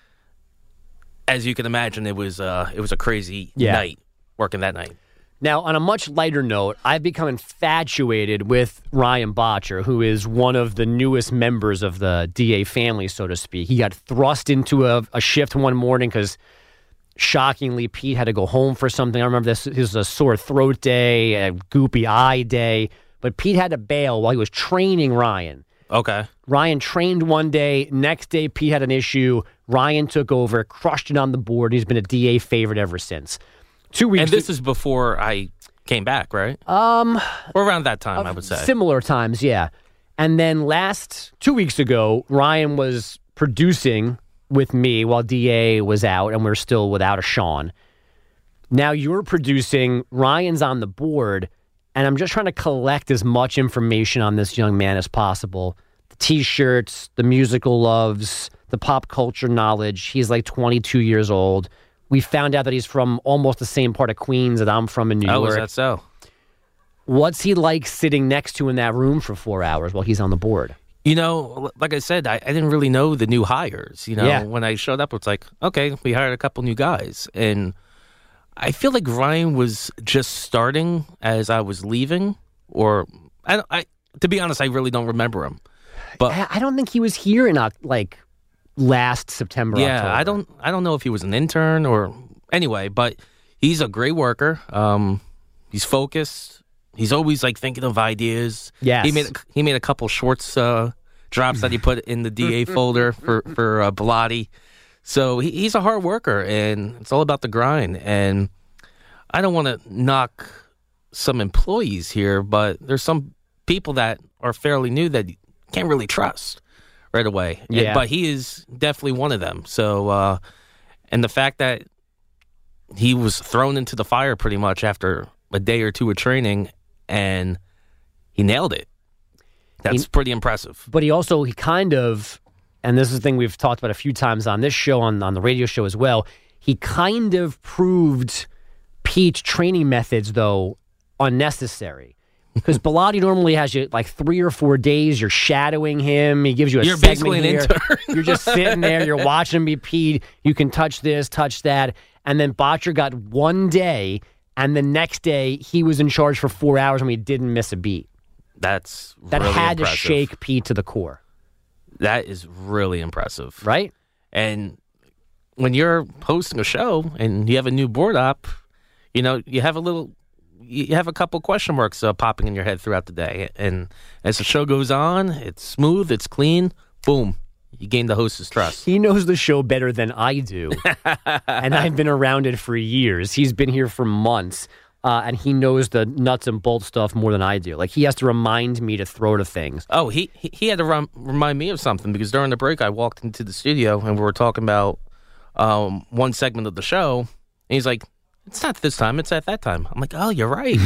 as you can imagine, it was a crazy night working that night. Now, on a much lighter note, I've become infatuated with Ryan Botcher, who is one of the newest members of the DA family, so to speak. He got thrust into a shift one morning because, shockingly, Pete had to go home for something. I remember this was a sore throat day, a goopy eye day, but Pete had to bail while he was training Ryan. Okay. Ryan trained one day. Next day, Pete had an issue. Ryan took over, crushed it on the board. He's been a DA favorite ever since. 2 weeks. And this is before I came back, right? Or around that time, I would say. Similar times, yeah. And then 2 weeks ago, Ryan was producing with me while DA was out, and we're still without a Sean. Now you're producing, Ryan's on the board, and I'm just trying to collect as much information on this young man as possible. The T-shirts, the musical loves, the pop culture knowledge. He's like 22 years old. We found out that he's from almost the same part of Queens that I'm from in New York. Oh, is that so? What's he like sitting next to in that room for 4 hours while he's on the board? You know, like I said, I didn't really know the new hires. You know, Yeah. when I showed up, it's like, okay, we hired a couple new guys. And I feel like Ryan was just starting as I was leaving. Or, to be honest, I really don't remember him. But I don't think he was here in last September. yeah, October. I don't know if he was an intern or anyway, but he's a great worker. He's focused. He's always like thinking of ideas. Yes. He made a couple shorts drops that he put in the DA folder for Bilotti. So he's a hard worker, and it's all about the grind. And I don't want to knock some employees here, but there's some people that are fairly new that you can't really trust right away. Yeah. But he is definitely one of them. So, and the fact that he was thrown into the fire pretty much after a day or two of training, and he nailed it. That's pretty impressive. But he kind of, and this is the thing we've talked about a few times on this show, on the radio show as well, he kind of proved Pete's training methods, though, unnecessary. Because Bilotti normally has you like 3 or 4 days. You're shadowing him. He gives you a You're segment basically an here. intern. You're just sitting there. You're watching him be Pete. You can touch this, touch that. And then Botcher got 1 day, and the next day he was in charge for 4 hours and we didn't miss a beat. That really had impressive. to shake Pete to the core. That is really impressive. Right? And when you're hosting a show and you have a new board op, you know, you have a couple question marks popping in your head throughout the day. And as the show goes on, it's smooth, it's clean, boom, you gain the host's trust. He knows the show better than I do. And I've been around it for years. He's been here for months. And he knows the nuts and bolts stuff more than I do. Like, he has to remind me to throw to things. Oh, he had to remind me of something, because during the break I walked into the studio and we were talking about one segment of the show. And he's like, it's not this time, it's at that time. I'm like, oh, you're right.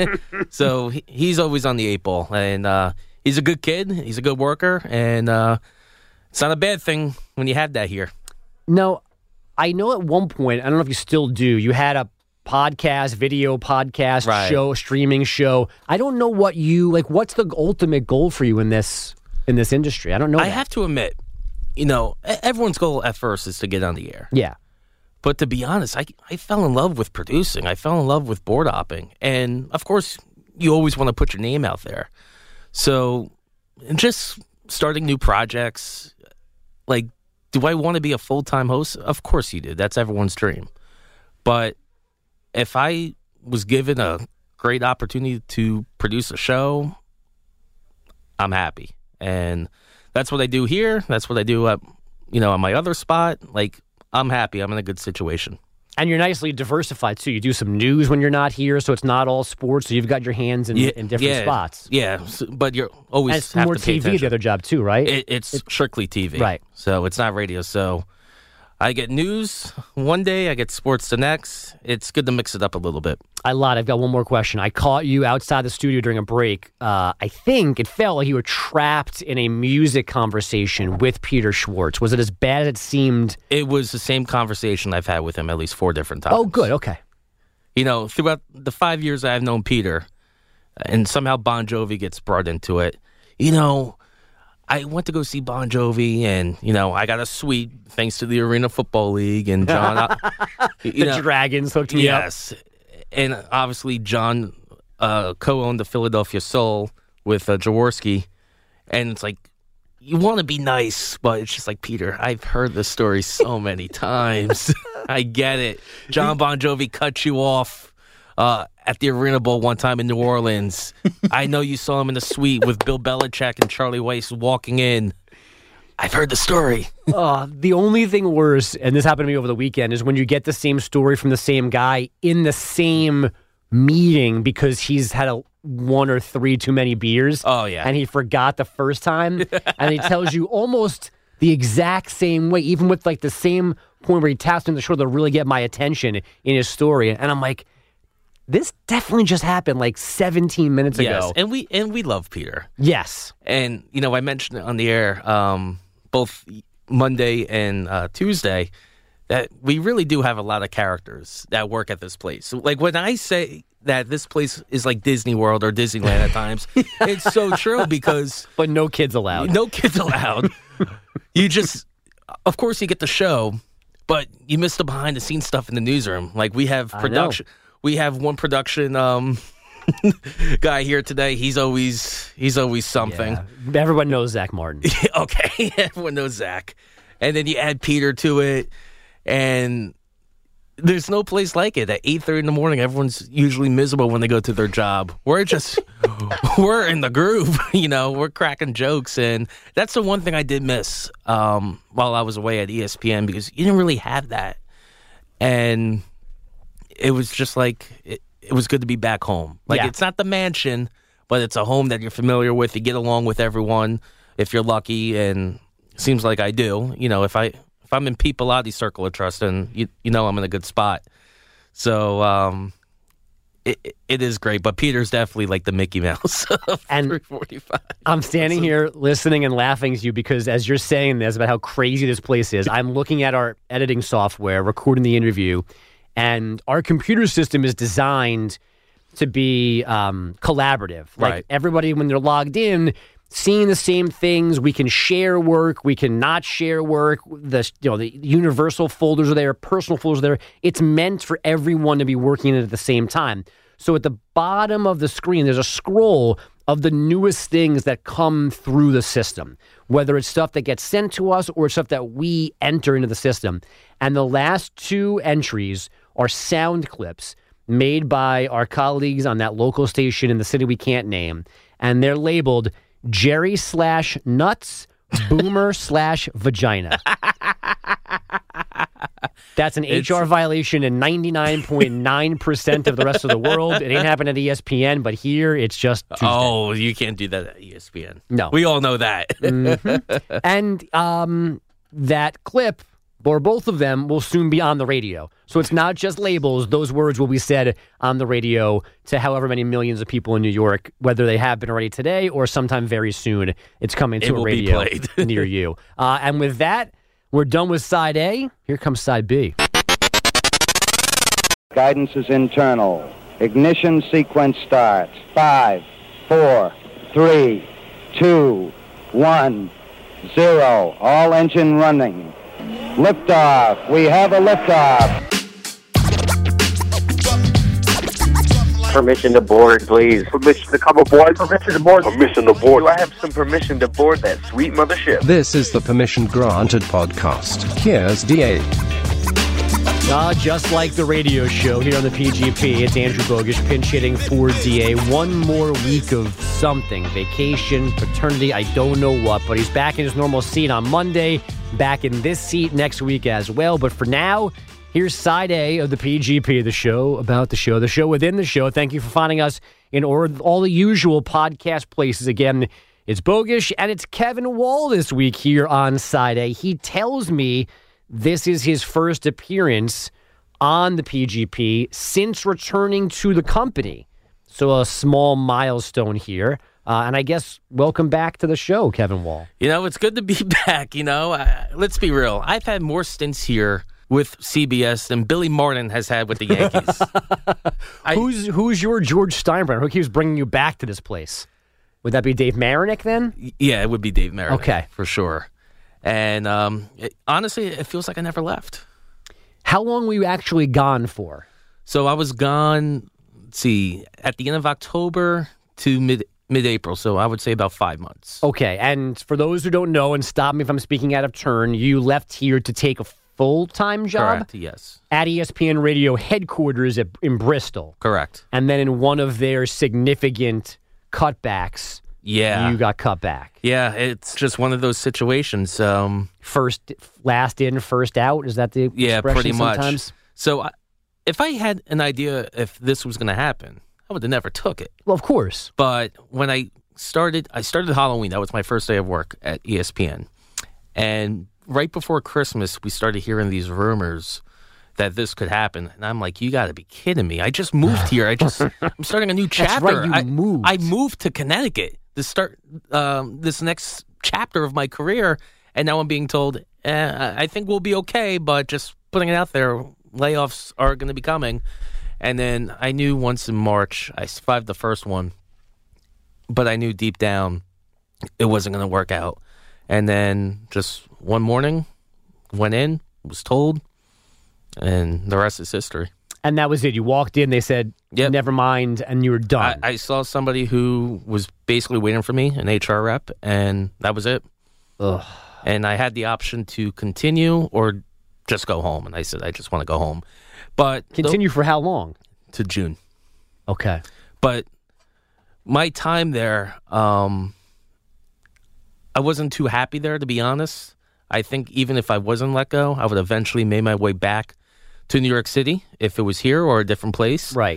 So he's always on the 8 ball. And he's a good kid. He's a good worker. And it's not a bad thing when you have that here. No, I know at one point, I don't know if you still do, you had a video podcast, Right. show, streaming show. I don't know what's the ultimate goal for you in this industry? I don't know. I have to admit, you know, everyone's goal at first is to get on the air. Yeah. But to be honest, I fell in love with producing. I fell in love with board hopping. And, of course, you always want to put your name out there. So just starting new projects, like, do I want to be a full-time host? Of course you do. That's everyone's dream. But if I was given a great opportunity to produce a show, I'm happy. And that's what I do here. That's what I do at my other spot. Like, I'm happy. I'm in a good situation. And you're nicely diversified, too. You do some news when you're not here, so it's not all sports. So you've got your hands in different spots. Yeah, but you're always and it's have more to pay TV, attention. the other job, too, right? It's strictly TV. Right. So it's not radio. So I get news one day, I get sports the next. It's good to mix it up a little bit. I lied. I've got one more question. I caught you outside the studio during a break. I think it felt like you were trapped in a music conversation with Peter Schwartz. Was it as bad as it seemed? It was the same conversation I've had with him at least 4 different times. Oh, good. Okay. You know, throughout the 5 years I've known Peter, and somehow Bon Jovi gets brought into it, you know, I went to go see Bon Jovi, and, you know, I got a suite thanks to the Arena Football League, and John... the Dragons hooked me up. Yes. And obviously John co-owned the Philadelphia Soul with Jaworski, and it's like, you want to be nice, but it's just like, Peter, I've heard this story so many times. I get it. John Bon Jovi cut you off at the Arena Bowl one time in New Orleans. I know you saw him in the suite with Bill Belichick and Charlie Weiss walking in. I've heard the story. The only thing worse, and this happened to me over the weekend, is when you get the same story from the same guy in the same meeting because he's had 1 or 3 too many beers. Oh, yeah. And he forgot the first time. And he tells you almost the exact same way, even with like the same point where he taps on the shoulder to really get my attention in his story. And I'm like, this definitely just happened like 17 minutes ago. Yes, and we love Peter. Yes. And, you know, I mentioned it on the air both Monday and Tuesday that we really do have a lot of characters that work at this place. So, like, when I say that this place is like Disney World or Disneyland at times, it's so true because... But no kids allowed. No kids allowed. You just... Of course, you get the show, but you miss the behind-the-scenes stuff in the newsroom. Like, we have production... We have one production guy here today. He's always something. Yeah. Everyone knows Zach Martin. Okay, everyone knows Zach. And then you add Peter to it, and there's no place like it. At 8:30 in the morning, everyone's usually miserable when they go to their job. We're in the groove, you know. We're cracking jokes, and that's the one thing I did miss while I was away at ESPN because you didn't really have that, and it was just like it was good to be back home. Like, It's not the mansion, but it's a home that you're familiar with. You get along with everyone if you're lucky, and it seems like I do. You know, if I'm in Pete Pilotti's circle of trust, then you know I'm in a good spot. So it is great, but Peter's definitely like the Mickey Mouse of and 345. I'm standing here listening and laughing at you because as you're saying this about how crazy this place is, I'm looking at our editing software, recording the interview, and our computer system is designed to be collaborative. Like right. Everybody, when they're logged in, seeing the same things. We can share work. We can not share work. The universal folders are there. Personal folders are there. It's meant for everyone to be working at the same time. So at the bottom of the screen, there's a scroll of the newest things that come through the system, whether it's stuff that gets sent to us or stuff that we enter into the system. And the last 2 entries are sound clips made by our colleagues on that local station in the city we can't name. And they're labeled Jerry/nuts, Boomer/vagina. That's an HR violation in 99.9% of the rest of the world. It ain't happened at ESPN, but here it's just Tuesday. Oh, you can't do that at ESPN. No. We all know that. Mm-hmm. And that clip, or both of them, will soon be on the radio. So it's not just labels. Those words will be said on the radio to however many millions of people in New York, whether they have been already today or sometime very soon. It's coming to a radio near you. And with that, we're done with side A. Here comes side B. Guidance is internal. Ignition sequence starts. 5, 4, 3, 2, 1, 0. All engine running. Liftoff. We have a liftoff. Permission to board, please. Permission to come aboard. Permission to board. Permission to board. Do I have some permission to board that sweet mothership? This is the Permission Granted podcast. Here's DA. Just like the radio show here on the PGP, it's Andrew Bogish pinch hitting for DA. One more week of something. Vacation, paternity, I don't know what, but he's back in his normal seat on Monday, back in this seat next week as well. But for now, Here's side A of the PGP, the show about the show within the show. Thank you for finding us in all the usual podcast places. Again, it's Bogish and it's Kevin Wall this week here on side A. He tells me this is his first appearance on the PGP since returning to the company. So a small milestone here. And I guess welcome back to the show, Kevin Wall. It's good to be back. Let's be real. I've had more stints here with CBS than Billy Martin has had with the Yankees. Who's your George Steinbrenner? Who keeps bringing you back to this place? Would that be Dave Marinick then? Yeah, it would be Dave Marinick. Okay. For sure. And honestly, it feels like I never left. How long were you actually gone for? So I was gone, at the end of October to mid-April, so I would say about 5 months. Okay, and for those who don't know, and stop me if I'm speaking out of turn, you left here to take a full-time job? Correct, yes. At ESPN Radio headquarters in Bristol. Correct. And then in one of their significant cutbacks, you got cut back. Yeah, it's just one of those situations. Last in, first out? Is that the expression pretty much. Sometimes? So if I had an idea if this was going to happen, I would have never took it. Well, of course. But when I started Halloween. That was my first day of work at ESPN. And right before Christmas, we started hearing these rumors that this could happen. And I'm like, you got to be kidding me. I just moved here. I'm starting a new chapter. That's right, you moved. I moved to Connecticut to start this next chapter of my career. And now I'm being told, I think we'll be okay, but just putting it out there, layoffs are going to be coming. And then I knew once in March, I survived the first one, but I knew deep down it wasn't going to work out. And then just one morning, went in, was told, and the rest is history. And that was it. You walked in, they said, never mind, and you were done. I saw somebody who was basically waiting for me, an HR rep, and that was it. Ugh. And I had the option to continue or just go home. And I said, I just want to go home. But continue for how long? To June. Okay. But my time there, I wasn't too happy there, to be honest. I think even if I wasn't let go, I would eventually make my way back to New York City if it was here or a different place. Right.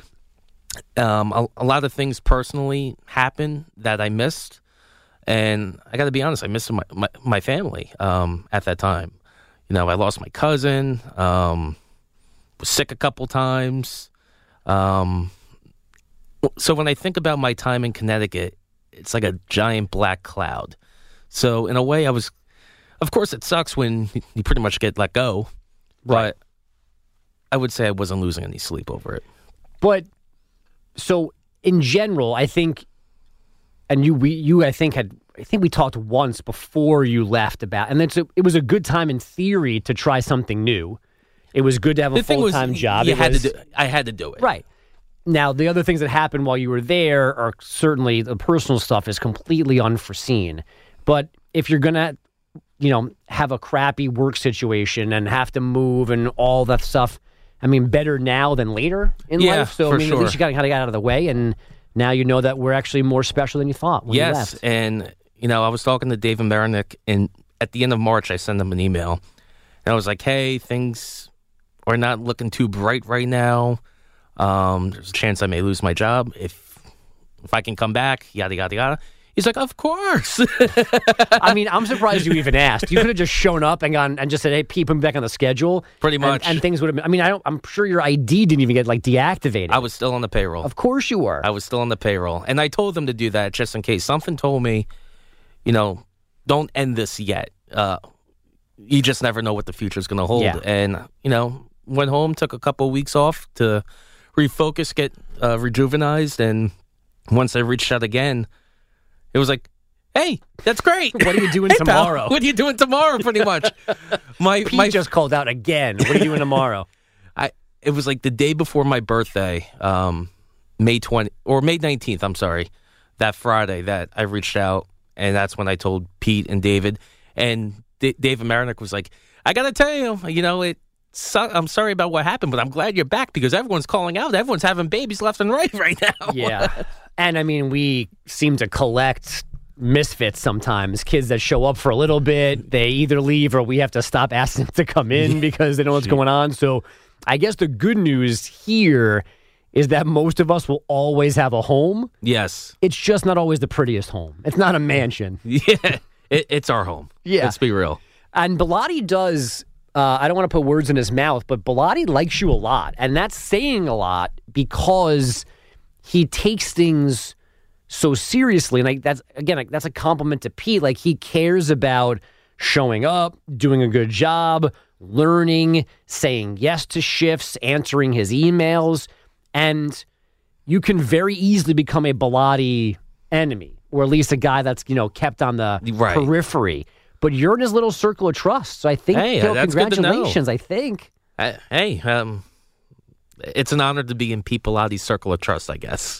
A lot of things personally happened that I missed. And I got to be honest, I missed my family at that time. I lost my cousin, was sick a couple times. So when I think about my time in Connecticut, it's like a giant black cloud. So in a way, of course it sucks when you pretty much get let go, but I would say I wasn't losing any sleep over it. But so in general, I think, and I think we talked once before you left about, and it was a good time in theory to try something new. It was good to have a full-time job. I had to do it. Right. Now, the other things that happened while you were there are certainly the personal stuff is completely unforeseen. But if you're going to, have a crappy work situation and have to move and all that stuff, I mean, better now than later in life. So, for at least you got to get out of the way. And now you know that we're actually more special than you thought when you left. And, I was talking to David Marinick, and at the end of March, I sent him an email. And I was like, hey, things are not looking too bright right now. There's a chance I may lose my job if I can come back, yada, yada, yada. He's like, of course. I mean, I'm surprised you even asked. You could have just shown up and gone and just said, hey, Pete, put me back on the schedule. Pretty much. And things would have been, I mean, I'm sure your ID didn't even get deactivated. I was still on the payroll. Of course you were. I was still on the payroll. And I told them to do that just in case. Something told me, don't end this yet. You just never know what the future's going to hold. Yeah. And, went home, took a couple of weeks off to refocus, get rejuvenized. And once I reached out again, it was like, hey, that's great. What are you doing tomorrow? Pal, what are you doing tomorrow, pretty much? Pete just called out again. What are you doing tomorrow? It was like the day before my birthday, May 19th, I'm sorry, that Friday that I reached out. And that's when I told Pete and David. And David Marinick was like, I got to tell you, I'm sorry about what happened, but I'm glad you're back because everyone's calling out. Everyone's having babies left and right now. Yeah. And I mean, we seem to collect misfits sometimes, kids that show up for a little bit, they either leave or we have to stop asking them to come in because they know what's going on. So I guess the good news here is that most of us will always have a home. Yes. It's just not always the prettiest home. It's not a mansion. Yeah, it's our home. Yeah. Let's be real. And Bilotti does, I don't want to put words in his mouth, but Bilotti likes you a lot. And that's saying a lot because he takes things so seriously. And that's a compliment to Pete. Like, he cares about showing up, doing a good job, learning, saying yes to shifts, answering his emails. And you can very easily become a Bilotti enemy, or at least a guy that's, kept on the periphery. But you're in his little circle of trust. So I think, that's congratulations, I think. Hey, it's an honor to be in Pete Bilotti's circle of trust, I guess.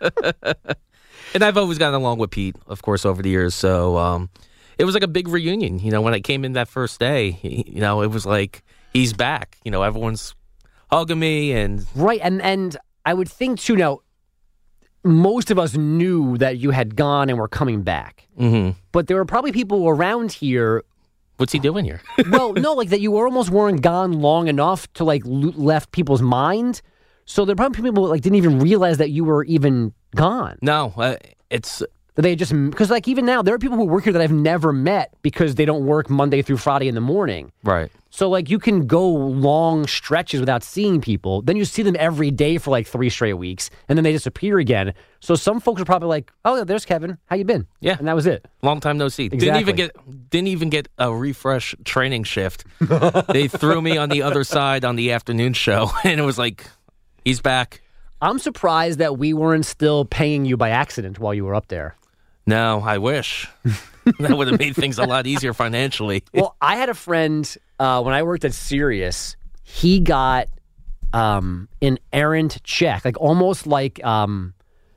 And I've always gotten along with Pete, of course, over the years. So it was like a big reunion. When I came in that first day, it was like he's back. Everyone's hugging me and right. And I would think too. Now, most of us knew that you had gone and were coming back, but there were probably people around here. What's he doing here? Well, no, like that you almost weren't gone long enough to left people's mind. So there are probably people that didn't even realize that you were even gone. No, it's. They just, because even now, there are people who work here that I've never met because they don't work Monday through Friday in the morning. Right. So you can go long stretches without seeing people. Then you see them every day for 3 straight weeks, and then they disappear again. So some folks are probably like, "Oh, there's Kevin. How you been?" Yeah, and that was it. Long time no see. Exactly. Didn't even get a refresh training shift. They threw me on the other side on the afternoon show, and it was like, he's back. I'm surprised that we weren't still paying you by accident while you were up there. No, I wish. That would have made things a lot easier financially. Well, I had a friend when I worked at Sirius. He got an errant check, almost like a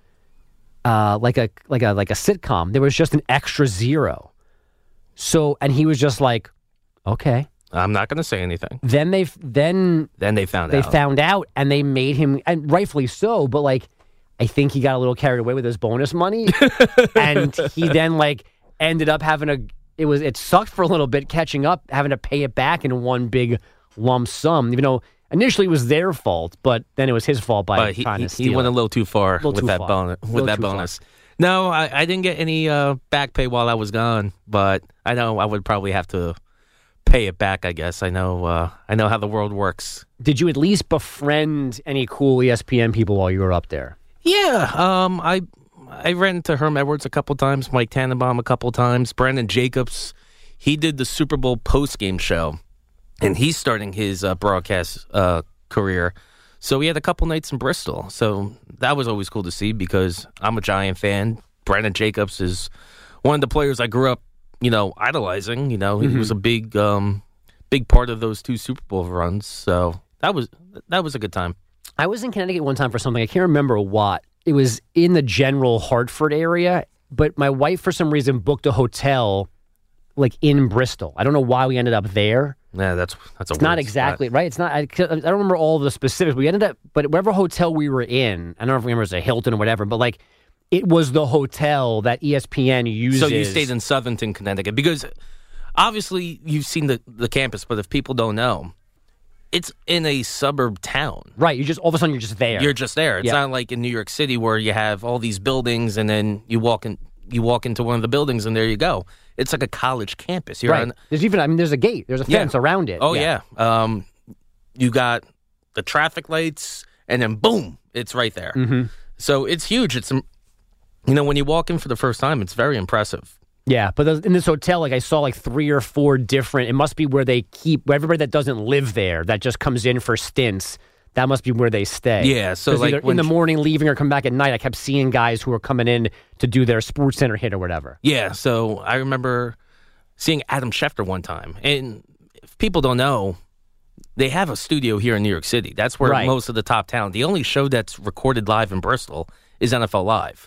sitcom. There was just an extra zero. So, and he was just like, okay. I'm not going to say anything. Then they found out. They found out, and they made him, and rightfully so. But I think he got a little carried away with his bonus money, and he then ended up having it sucked for a little bit catching up, having to pay it back in one big lump sum, even though initially it was their fault, but then it was his fault by trying to steal. He went a little too far with that bonus. No, I didn't get any back pay while I was gone, but I know I would probably have to pay it back, I guess. I know how the world works. Did you at least befriend any cool ESPN people while you were up there? Yeah, I ran into Herm Edwards a couple times, Mike Tannenbaum a couple times, Brandon Jacobs. He did the Super Bowl post-game show, and he's starting his broadcast career. So we had a couple nights in Bristol. So that was always cool to see because I'm a Giant fan. Brandon Jacobs is one of the players I grew up, idolizing. He was a big part of those 2 Super Bowl runs. So that was a good time. I was in Connecticut one time for something. I can't remember what. It was in the general Hartford area, but my wife, for some reason, booked a hotel in Bristol. I don't know why we ended up there. Yeah, that's it's not exactly spot. Right. It's not. I don't remember all the specifics. We ended up, but whatever hotel we were in, I don't know if we remember it was a Hilton or whatever, but it was the hotel that ESPN uses. So you stayed in Southington, Connecticut, because obviously you've seen the campus, but if people don't know, it's in a suburb town. Right. You just, all of a sudden, you're just there. You're just there. It's not like in New York City where you have all these buildings and then you walk into one of the buildings and there you go. It's like a college campus. You're there's a gate. There's a fence around it. Oh, yeah. You got the traffic lights and then boom, it's right there. Mm-hmm. So it's huge. It's, when you walk in for the first time, it's very impressive. Yeah, but in this hotel, I saw 3 or 4 different. It must be where they keep everybody that doesn't live there, that just comes in for stints. That must be where they stay. Yeah, so either in the morning, leaving or come back at night. I kept seeing guys who were coming in to do their Sports Center hit or whatever. Yeah, so I remember seeing Adam Schefter one time, and if people don't know, they have a studio here in New York City. That's where most of the top talent. The only show that's recorded live in Bristol is NFL Live.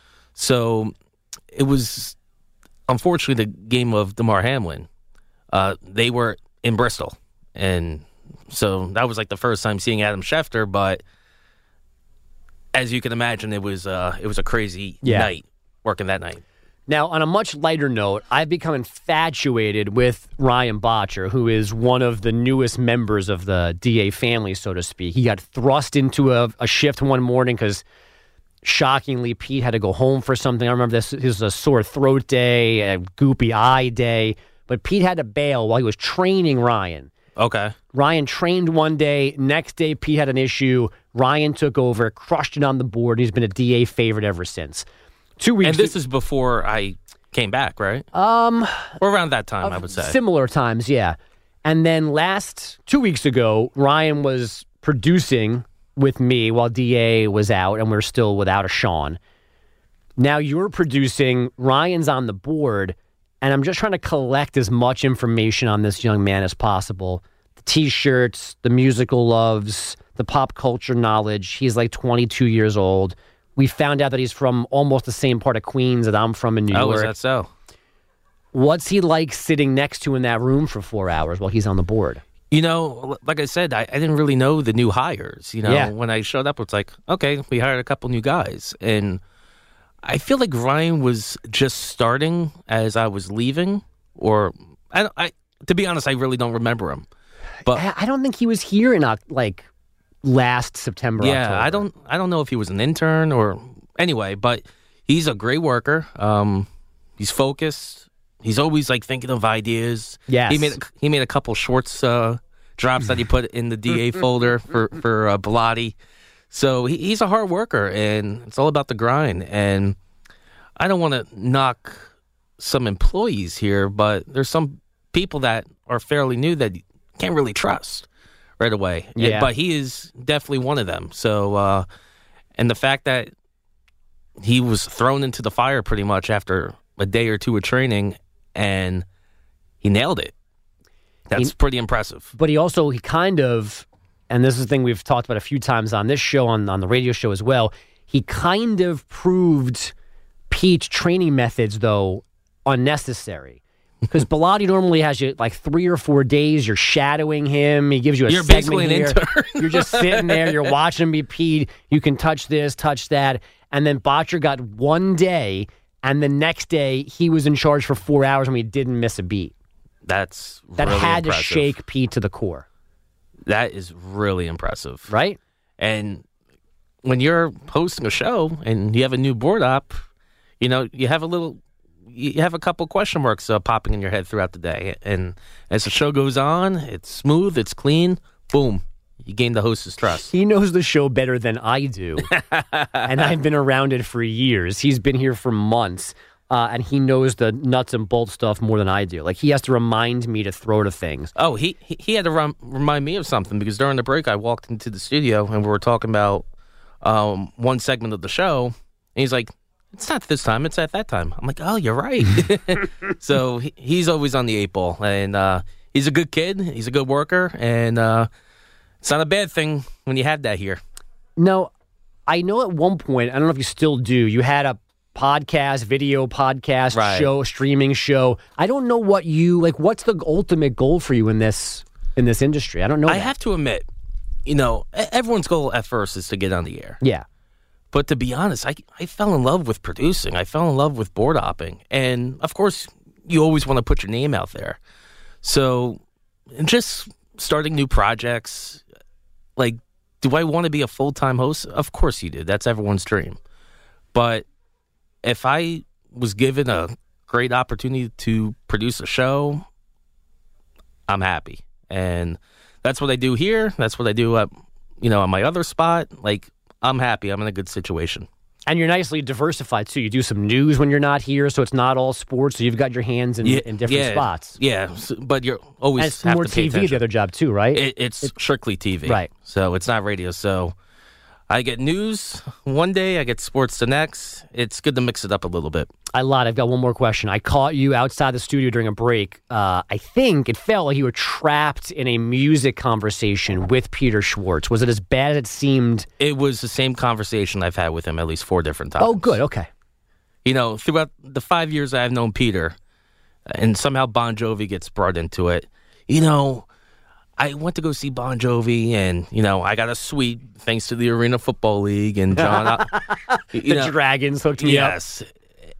So it was. Unfortunately, the game of DeMar Hamlin, they were in Bristol. And so that was the first time seeing Adam Schefter. But as you can imagine, it was a crazy night working that night. Now, on a much lighter note, I've become infatuated with Ryan Botcher, who is one of the newest members of the DA family, so to speak. He got thrust into a shift one morning because, shockingly, Pete had to go home for something. I remember this was a sore throat day, a goopy eye day, but Pete had to bail while he was training Ryan. Okay. Ryan trained one day. Next day, Pete had an issue. Ryan took over, crushed it on the board. He's been a DA favorite ever since. 2 weeks. And this is before I came back, right? Or around that time, I would say. Similar times, yeah. And then 2 weeks ago, Ryan was producing with me while DA was out, and we're still without a Sean. Now you're producing, Ryan's on the board, and I'm just trying to collect as much information on this young man as possible. The T-shirts, the musical loves, the pop culture knowledge. He's like 22 years old. We found out that he's from almost the same part of Queens that I'm from in New York. Oh, is that so? What's he like sitting next to in that room for 4 hours while he's on the board? You know, like I said, I didn't really know the new hires. You know, when I showed up, it's like, okay, we hired a couple new guys. And I feel like Ryan was just starting as I was leaving. Or, to be honest, I really don't remember him. But I don't think he was here in last September. Yeah, October. I don't know if he was an intern or anyway, but he's a great worker. He's focused. He's always like thinking of ideas. Yes. He made a couple shorts drops that he put in the DA folder for Bilotti. So he's a hard worker, and it's all about the grind. And I don't want to knock some employees here, but there's some people that are fairly new that you can't really trust right away. Yeah. But he is definitely one of them. So, and the fact that he was thrown into the fire pretty much after a day or two of training, and he nailed it. That's pretty impressive. But he kind of, and this is the thing we've talked about a few times on this show, on the radio show as well, he kind of proved Pete's training methods, though, unnecessary. Because Bilotti normally has you like 3 or 4 days. You're shadowing him. He gives you a You're segment basically an here. intern. You're just sitting there. You're watching him be Pete. You can touch this, touch that. And then Botcher got 1 day, and the next day he was in charge for 4 hours, and we didn't miss a beat. That really had impressive. To shake Pete to the core. That is really impressive. Right? And when you're hosting a show and you have a new board op, you know, you have a couple question marks popping in your head throughout the day. And as the show goes on, it's smooth, it's clean, boom, you gain the host's trust. He knows the show better than I do. And I've been around it for years. He's been here for months. And he knows the nuts and bolts stuff more than I do. Like, he has to remind me to throw to things. Oh, he had to remind me of something, because during the break I walked into the studio and we were talking about one segment of the show. And he's like, it's not this time, it's at that time. I'm like, oh, you're right. So he's always on the 8 ball. And he's a good kid. He's a good worker. And it's not a bad thing when you have that here. No, I know at one point, I don't know if you still do, you had a video podcast right. show, streaming show. I don't know what's the ultimate goal for you in this industry? I don't know. I have to admit, you know, everyone's goal at first is to get on the air. Yeah. But to be honest, I fell in love with producing. I fell in love with board hopping. And, of course, you always want to put your name out there. So just starting new projects, like, do I want to be a full-time host? Of course you do. That's everyone's dream. But if I was given a great opportunity to produce a show, I'm happy. And that's what I do here. That's what I do at my other spot. Like, I'm happy. I'm in a good situation. And you're nicely diversified, too. You do some news when you're not here, so it's not all sports. So you've got your hands in different spots. Yeah, but you're always and it's have more to pay TV, attention. the other job, too, right? It's strictly TV. Right. So it's not radio. So I get news one day, I get sports the next. It's good to mix it up a little bit. I lied. I've got one more question. I caught you outside the studio during a break. I think it felt like you were trapped in a music conversation with Peter Schwartz. Was it as bad as it seemed? It was the same conversation I've had with him at least 4 different times. Oh, good. Okay. You know, throughout the 5 years I've known Peter, and somehow Bon Jovi gets brought into it, you know, I went to go see Bon Jovi, and, you know, I got a suite thanks to the Arena Football League and John. The Dragons hooked me up. Yes.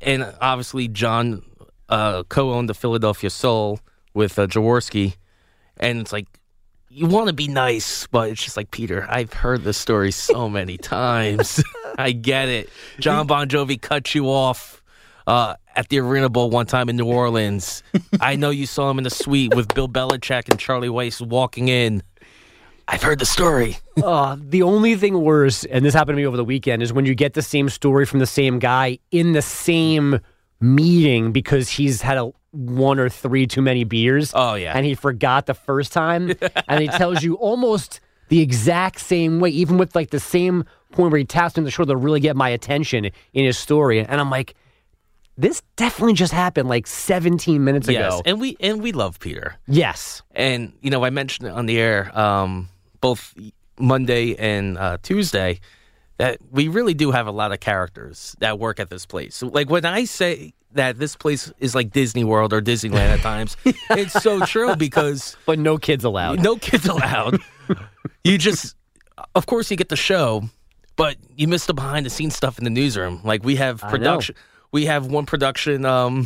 and obviously John co-owned the Philadelphia Soul with Jaworski, and it's like, you want to be nice, but it's just like, Peter, I've heard this story so many times. I get it. John Bon Jovi cut you off at the Arena Bowl one time in New Orleans. I know you saw him in the suite with Bill Belichick and Charlie Weiss walking in. I've heard the story. The only thing worse, and this happened to me over the weekend, is when you get the same story from the same guy in the same meeting because he's had one or three too many beers. Oh, yeah. And he forgot the first time. And he tells you almost the exact same way, even with like the same point where he taps him on the shoulder to really get my attention in his story. And I'm like, this definitely just happened like 17 minutes ago. Yes, and we love Peter. Yes. And, I mentioned it on the air both Monday and Tuesday that we really do have a lot of characters that work at this place. So, like, when I say that this place is like Disney World or Disneyland at times, it's so true because... But no kids allowed. No kids allowed. You just... Of course, you get the show, but you miss the behind-the-scenes stuff in the newsroom. Like, we have production... We have one production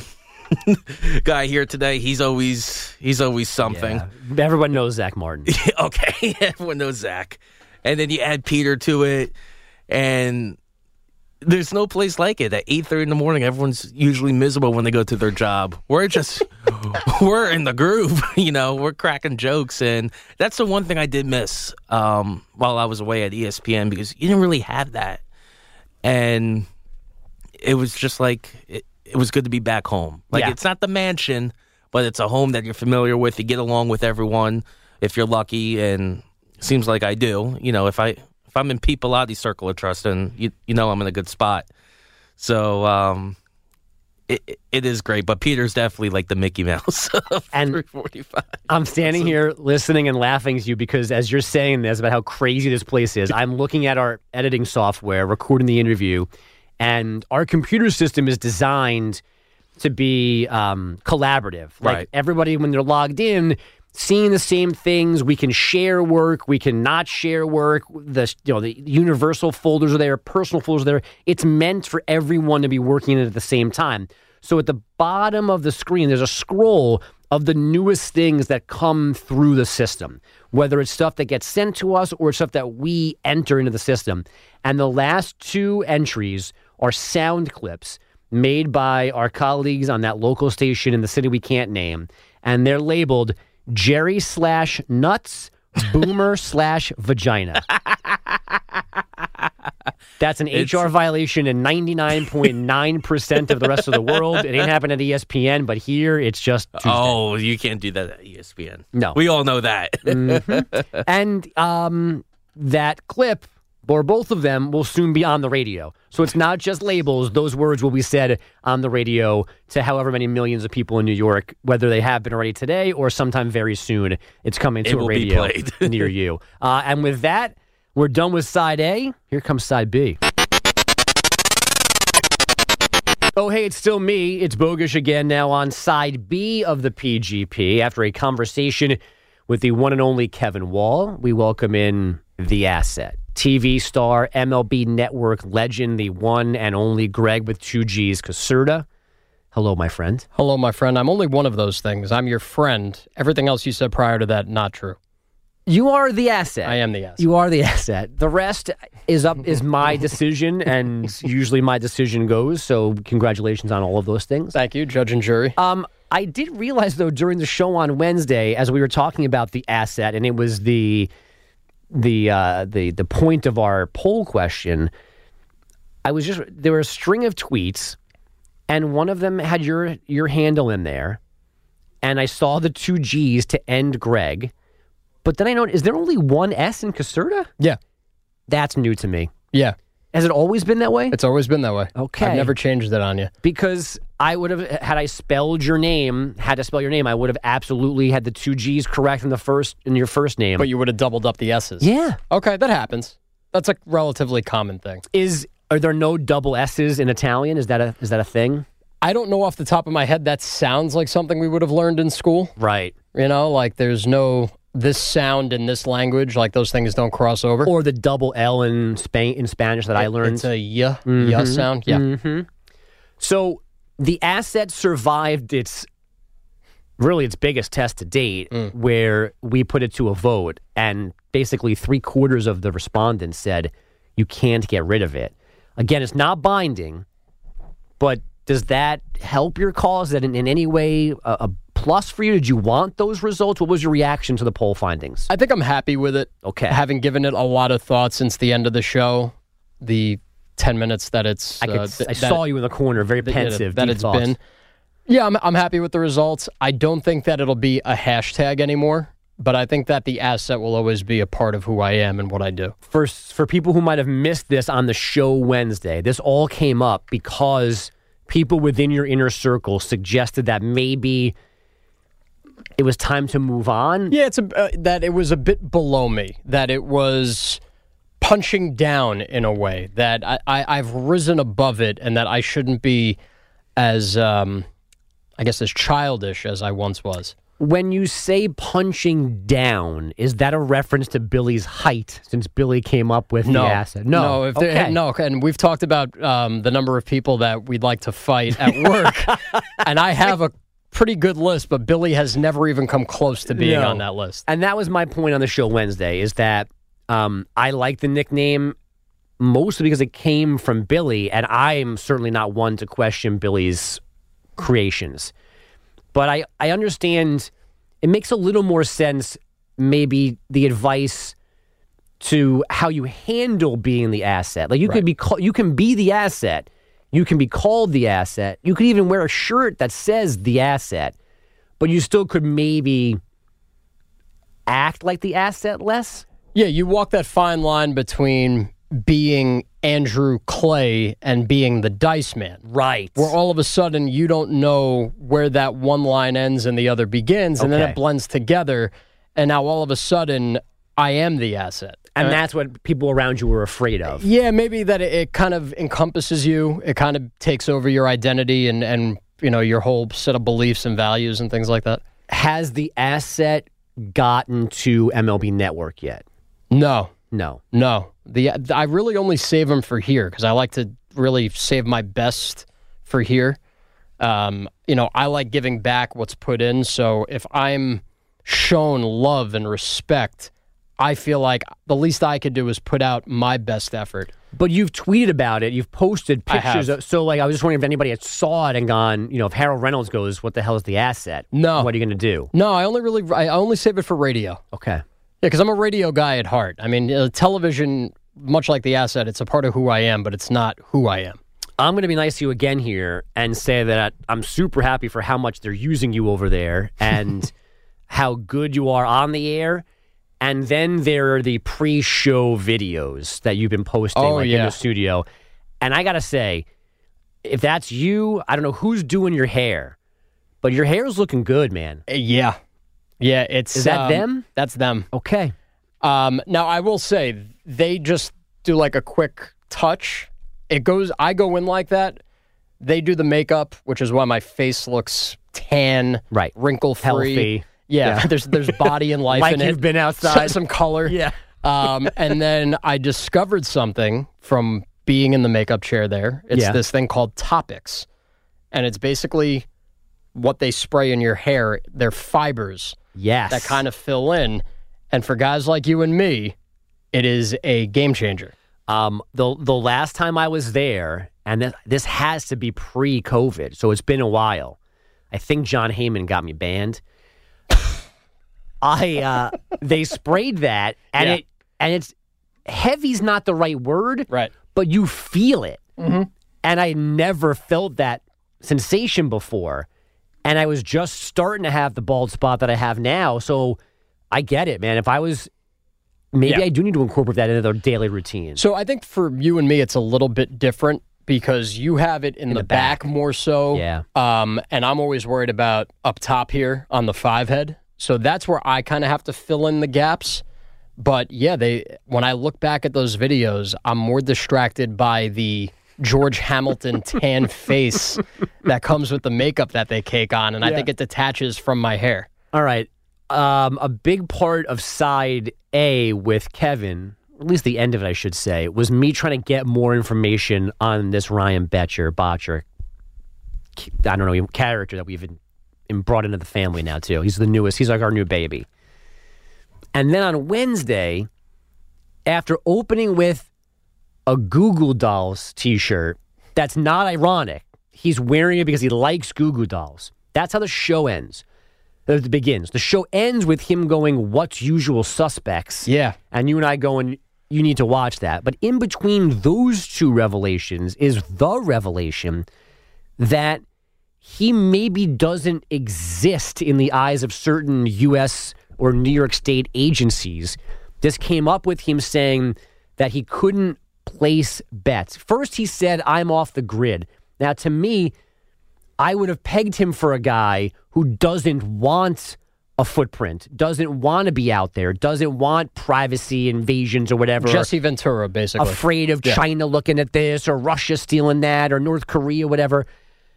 guy here today. He's always something. Yeah. Everyone knows Zach Martin. Okay, everyone knows Zach. And then you add Peter to it, and there's no place like it. At 8:30 in the morning, everyone's usually miserable when they go to their job. We're in the groove, We're cracking jokes, and that's the one thing I did miss while I was away at ESPN because you didn't really have that, and it was just like it was good to be back home. Like It's not the mansion, but it's a home that you're familiar with. You get along with everyone if you're lucky, and it seems like I do. If I'm in Pete Pilotti's circle of trust, then I'm in a good spot. So it is great, but Peter's definitely like the Mickey Mouse of 345. I'm standing here listening and laughing at you because as you're saying this about how crazy this place is, I'm looking at our editing software, recording the interview, and our computer system is designed to be collaborative. Like right. Everybody, when they're logged in, seeing the same things, we can share work, we can not share work. The universal folders are there, personal folders are there. It's meant for everyone to be working at the same time. So at the bottom of the screen, there's a scroll of the newest things that come through the system, whether it's stuff that gets sent to us or stuff that we enter into the system. And the last two entries are sound clips made by our colleagues on that local station in the city we can't name. And they're labeled Jerry/nuts, Boomer/vagina. That's an HR violation in 99.9% of the rest of the world. It ain't happening at ESPN, but here it's just Tuesday. Oh, you can't do that at ESPN. No. We all know that. Mm-hmm. And that clip, or both of them, will soon be on the radio. So it's not just labels. Those words will be said on the radio to however many millions of people in New York, whether they have been already today or sometime very soon. It's coming to a radio near you. And with that, we're done with side A. Here comes side B. Oh, hey, it's still me. It's Bogusch again now on side B of the PGP. After a conversation with the one and only Kevin Wall, we welcome in The Asset. TV star, MLB Network legend, the one and only Greg with 2 G's, Caserta. Hello, my friend. Hello, my friend. I'm only one of those things. I'm your friend. Everything else you said prior to that, not true. You are the asset. I am the asset. You are the asset. The rest is my decision, and usually my decision goes. So congratulations on all of those things. Thank you, judge and jury. I did realize, though, during the show on Wednesday, as we were talking about the asset, and it was the point of our poll question, there were a string of tweets, and one of them had your handle in there, and I saw the 2 G's to end Greg. But then I noticed, is there only one S in Caserta? Yeah. That's new to me. Yeah. Has it always been that way? It's always been that way. Okay. I've never changed it on you. Because I would have, had I spelled your name, I would have absolutely had the 2 G's correct in your first name. But you would have doubled up the S's. Yeah. Okay, that happens. That's a relatively common thing. Are there no double S's in Italian? Is that a thing? I don't know off the top of my head. That sounds like something we would have learned in school. Right. Like there's no this sound in this language, like those things don't cross over. Or the double L in Spanish that I learned. It's a yeah sound. Yeah. Mm-hmm. So the asset survived its biggest test to date, where we put it to a vote, and basically 3/4 of the respondents said you can't get rid of it. Again, it's not binding, but does that help your cause? Is that in any way a plus for you? Did you want those results? What was your reaction to the poll findings? I think I'm happy with it. Okay. Having given it a lot of thought since the end of the show, the 10 minutes that it's... I saw you in the corner, very pensive. That it's been. Yeah, I'm happy with the results. I don't think that it'll be a hashtag anymore, but I think that the asset will always be a part of who I am and what I do. For people who might have missed this on the show Wednesday, this all came up because people within your inner circle suggested that maybe it was time to move on. Yeah, that it was a bit below me, that it was punching down in a way, that I've risen above it, and that I shouldn't be as, as childish as I once was. When you say punching down, is that a reference to Billy's height, since Billy came up with the asset? No. And we've talked about the number of people that we'd like to fight at work, and I have a pretty good list, but Billy has never even come close to being on that list. And that was my point on the show Wednesday, is that I like the nickname mostly because it came from Billy, and I'm certainly not one to question Billy's creations. But I understand it makes a little more sense, maybe, the advice to how you handle being the asset. Like you could be you can be the asset. You can be called the asset. You could even wear a shirt that says the asset, but you still could maybe act like the asset less. Yeah, you walk that fine line between being Andrew Clay and being the Dice Man. Right. Where all of a sudden you don't know where that one line ends and the other begins, and then it blends together, and now all of a sudden I am the asset. And that's what people around you were afraid of. Yeah, maybe that it kind of encompasses you. It kind of takes over your identity and your whole set of beliefs and values and things like that. Has the asset gotten to MLB Network yet? No. I really only save them for here because I like to really save my best for here. I like giving back what's put in. So if I'm shown love and respect, I feel like the least I could do is put out my best effort. But you've tweeted about it. You've posted pictures. I was just wondering if anybody had saw it and gone, if Harold Reynolds goes, what the hell is the asset? No. What are you going to do? No, I only save it for radio. Okay. Yeah, because I'm a radio guy at heart. I mean, television, much like the asset, it's a part of who I am, but it's not who I am. I'm going to be nice to you again here and say that I'm super happy for how much they're using you over there and how good you are on the air. And then there are the pre-show videos that you've been posting in the studio. And I got to say, if that's you, I don't know who's doing your hair, but your hair is looking good, man. Yeah. Yeah, is that them? That's them. Okay. Now, I will say, they just do like a quick touch. I go in like that. They do the makeup, which is why my face looks tan, wrinkle-free. Healthy. Yeah. There's body and life in it. Like you've been outside. Some color. Yeah. And then I discovered something from being in the makeup chair there. It's this thing called Topics. And it's basically what they spray in your hair. They're fibers. Yes. That kind of fill in. And for guys like you and me, it is a game changer. The last time I was there, and this has to be pre-COVID, so it's been a while. I think John Heyman got me banned. They sprayed that, and it's heavy's not the right word, right? But you feel it, and I never felt that sensation before. And I was just starting to have the bald spot that I have now. So I get it, man. If I was, maybe I do need to incorporate that into their daily routine. So I think for you and me, it's a little bit different because you have it in the back more so. Yeah. And I'm always worried about up top here on the 5 head. So that's where I kind of have to fill in the gaps. But yeah, when I look back at those videos, I'm more distracted by the George Hamilton tan face that comes with the makeup that they cake on, and I think it detaches from my hair. All right. A big part of side A with Kevin, at least the end of it, I should say, was me trying to get more information on this Ryan Botcher I don't know, character that we've brought into the family now, too. He's the newest. He's like our new baby. And then on Wednesday, after opening with a Goo Goo Dolls t-shirt, that's not ironic. He's wearing it because he likes Goo Goo Dolls. That's how the show ends. It begins. The show ends with him going, "What's Usual Suspects?" Yeah. And you and I going, you need to watch that. But in between those two revelations is the revelation that he maybe doesn't exist in the eyes of certain U.S. or New York State agencies. This came up with him saying that he couldn't place bets. First, he said, "I'm off the grid." Now, to me, I would have pegged him for a guy who doesn't want a footprint, doesn't want to be out there, doesn't want privacy invasions or whatever. Jesse Ventura, basically. Afraid of China looking at this or Russia stealing that or North Korea, whatever.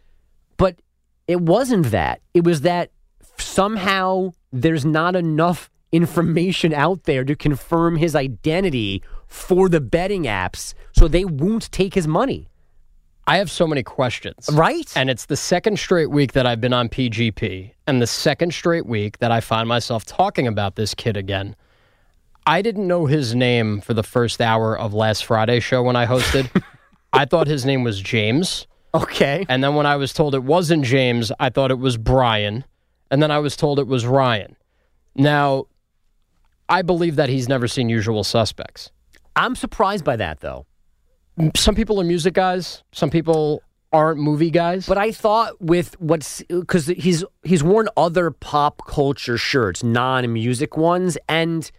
But it wasn't that. It was that somehow there's not enough information out there to confirm his identity for the betting apps, so they won't take his money. I have so many questions. Right? And it's the second straight week that I've been on PGP, and the second straight week that I find myself talking about this kid again. I didn't know his name for the first hour of last Friday's show when I hosted. I thought his name was James. Okay. And then when I was told it wasn't James, I thought it was Brian. And then I was told it was Ryan. Now, I believe that he's never seen Usual Suspects. I'm surprised by that, though. Some people are music guys. Some people aren't movie guys. But I thought with because he's worn other pop culture shirts, non-music ones, and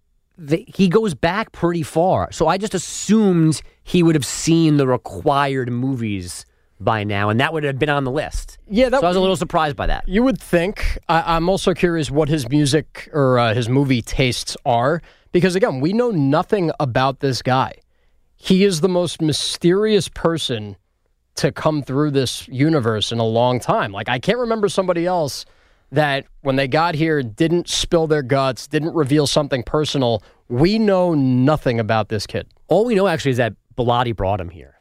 he goes back pretty far. So I just assumed he would have seen the required movies by now, and that would have been on the list. Yeah, so I was a little surprised by that. You would think. I'm also curious what his music or his movie tastes are, because again, we know nothing about this guy. He is the most mysterious person to come through this universe in a long time. Like, I can't remember somebody else that when they got here didn't spill their guts, didn't reveal something personal. We know nothing about this kid. All we know actually is that Bilotti brought him here.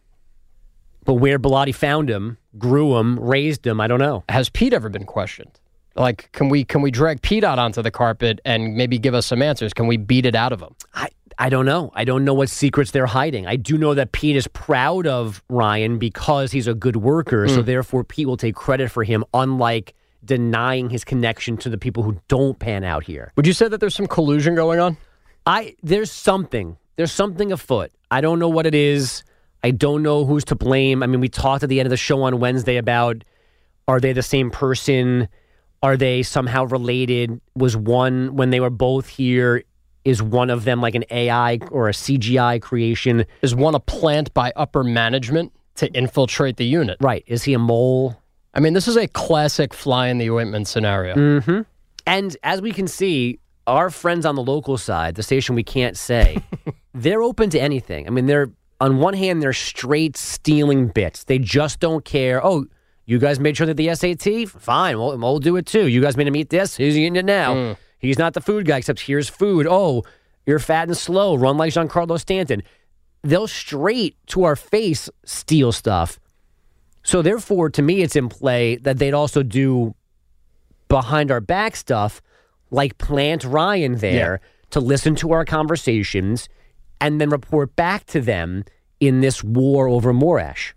But where Bilotti found him, grew him, raised him, I don't know. Has Pete ever been questioned? Like, can we drag Pete out onto the carpet and maybe give us some answers? Can we beat it out of him? I don't know. I don't know what secrets they're hiding. I do know that Pete is proud of Ryan because he's a good worker, so therefore Pete will take credit for him, unlike denying his connection to the people who don't pan out here. Would you say that there's some collusion going on? There's something. There's something afoot. I don't know what it is. I don't know who's to blame. I mean, we talked at the end of the show on Wednesday about, are they the same person? Are they somehow related? Was one, when they were both here, is one of them like an AI or a CGI creation? Is one a plant by upper management to infiltrate the unit? Right. Is he a mole? I mean, this is a classic fly in the ointment scenario. Mm-hmm. And as we can see, our friends on the local side, the station we can't say, they're open to anything. I mean, on one hand, they're straight stealing bits. They just don't care. Oh, you guys made sure that the SAT? Fine, we'll do it too. You guys made him eat this? Who's eating it now? He's not the food guy, except here's food. Oh, you're fat and slow. Run like Giancarlo Stanton. They'll straight to our face steal stuff. So therefore, to me, it's in play that they'd also do behind our back stuff, like plant Ryan there to listen to our conversations and then report back to them in this war over Morash.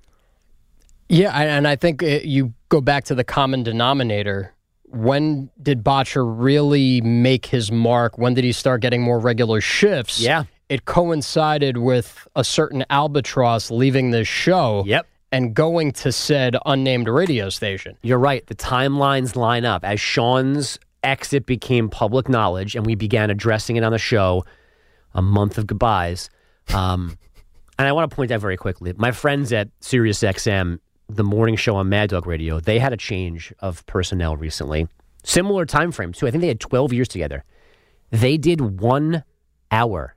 Yeah, and I think you go back to the common denominator. When did Botcher really make his mark? When did he start getting more regular shifts? Yeah. It coincided with a certain albatross leaving this show and going to said unnamed radio station. You're right. The timelines line up. As Sean's exit became public knowledge and we began addressing it on the show, a month of goodbyes. And I want to point out very quickly, my friends at SiriusXM, the morning show on Mad Dog Radio, they had a change of personnel recently. Similar time frame, too. I think they had 12 years together. They did 1 hour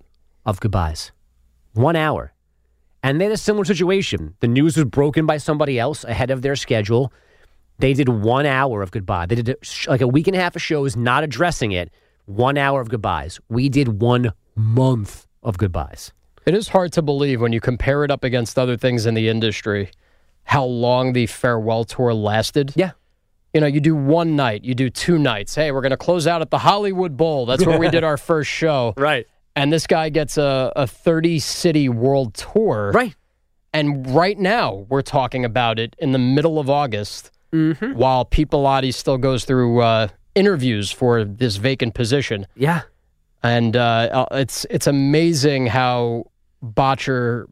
of goodbyes. 1 hour. And they had a similar situation. The news was broken by somebody else ahead of their schedule. They did 1 hour of goodbye. They did like a week and a half of shows not addressing it. 1 hour of goodbyes. We did 1 month of goodbyes. It is hard to believe when you compare it up against other things in the industry how long the farewell tour lasted. Yeah. You know, you do one night, you do 2 nights. Hey, we're going to close out at the Hollywood Bowl. That's where we did our first show. Right. And this guy gets a 30-city world tour. Right. And right now, we're talking about it in the middle of August, while Pete Bellotti still goes through interviews for this vacant position. Yeah. And it's amazing how Butcher,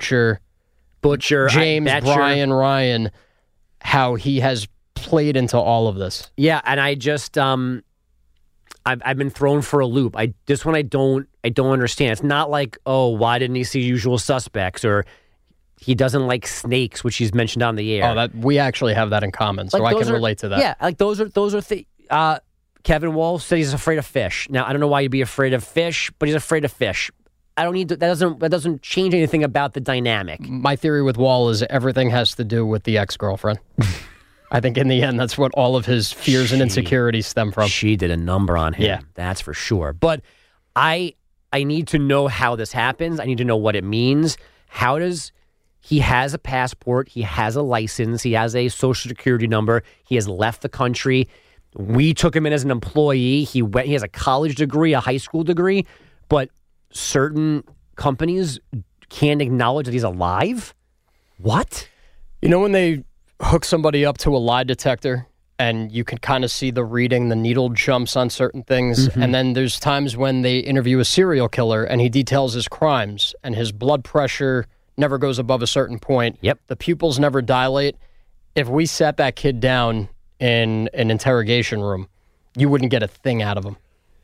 James, Brian, Ryan, how he has played into all of this. Yeah, and I just I've been thrown for a loop. This one I don't understand. It's not like, oh, why didn't he see Usual Suspects, or he doesn't like snakes, which he's mentioned on the air. Oh, that we actually have that in common, so I can relate to that. Yeah, like those are Kevin Wall said he's afraid of fish. Now I don't know why you'd be afraid of fish, but he's afraid of fish. I don't need to, that doesn't change anything about the dynamic. My theory with Wall is everything has to do with the ex-girlfriend. I think in the end, that's what all of his fears and insecurities stem from. She did a number on him. Yeah. That's for sure. But I need to know how this happens. I need to know what it means. He has a passport. He has a license. He has a social security number. He has left the country. We took him in as an employee. He has a college degree, a high school degree, but certain companies can't acknowledge that he's alive? What? You know when they hook somebody up to a lie detector and you can kind of see the reading, the needle jumps on certain things, and then there's times when they interview a serial killer and he details his crimes and his blood pressure never goes above a certain point. Yep. The pupils never dilate. If we sat that kid down in an interrogation room, you wouldn't get a thing out of him.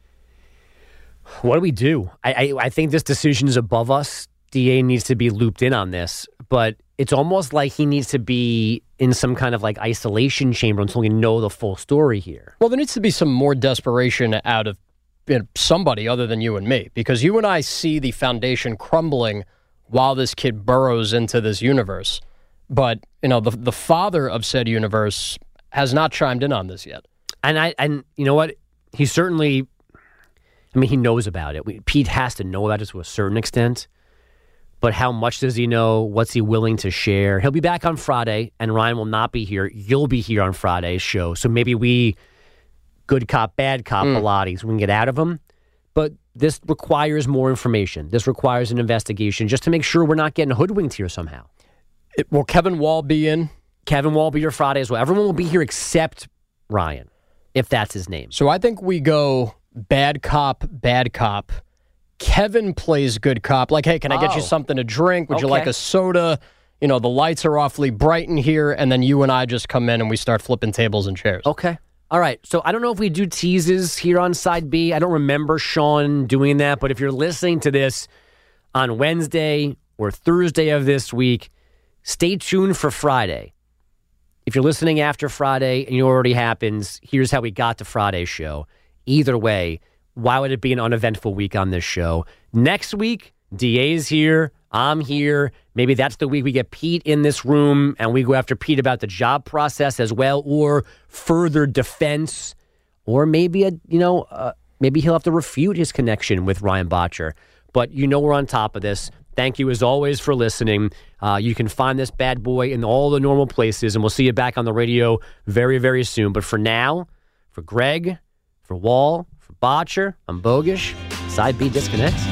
What do we do? I think this decision is above us. DA needs to be looped in on this, but it's almost like he needs to be in some kind of like isolation chamber until we know the full story here. Well, there needs to be some more desperation out of somebody other than you and me, because you and I see the foundation crumbling while this kid burrows into this universe. But, you know, the father of said universe has not chimed in on this yet. And you know what? He certainly, I mean, he knows about it. Pete has to know about it to a certain extent. But how much does he know? What's he willing to share? He'll be back on Friday, and Ryan will not be here. You'll be here on Friday's show. So maybe we, good cop, bad cop, Pilates, we can get out of him. But this requires more information. This requires an investigation just to make sure we're not getting hoodwinked here somehow. Will Kevin Wall be in? Kevin Wall will be here Friday as well. Everyone will be here except Ryan, if that's his name. So I think we go bad cop, bad cop. Kevin plays good cop. Like, hey, can I get you something to drink? Would you like a soda? You know, the lights are awfully bright in here. And then you and I just come in and we start flipping tables and chairs. Okay. All right. So I don't know if we do teases here on Side B. I don't remember Sean doing that. But if you're listening to this on Wednesday or Thursday of this week, stay tuned for Friday. If you're listening after Friday and it already happens, here's how we got to Friday's show. Either way, why would it be an uneventful week on this show? Next week, DA's here. I'm here. Maybe that's the week we get Pete in this room and we go after Pete about the job process as well, or further defense, or maybe maybe he'll have to refute his connection with Ryan Butcher. But we're on top of this. Thank you as always for listening. You can find this bad boy in all the normal places, and we'll see you back on the radio very, very soon. But for now, for Greg, for Wall, for Botcher, I'm Bogish. Side B disconnects.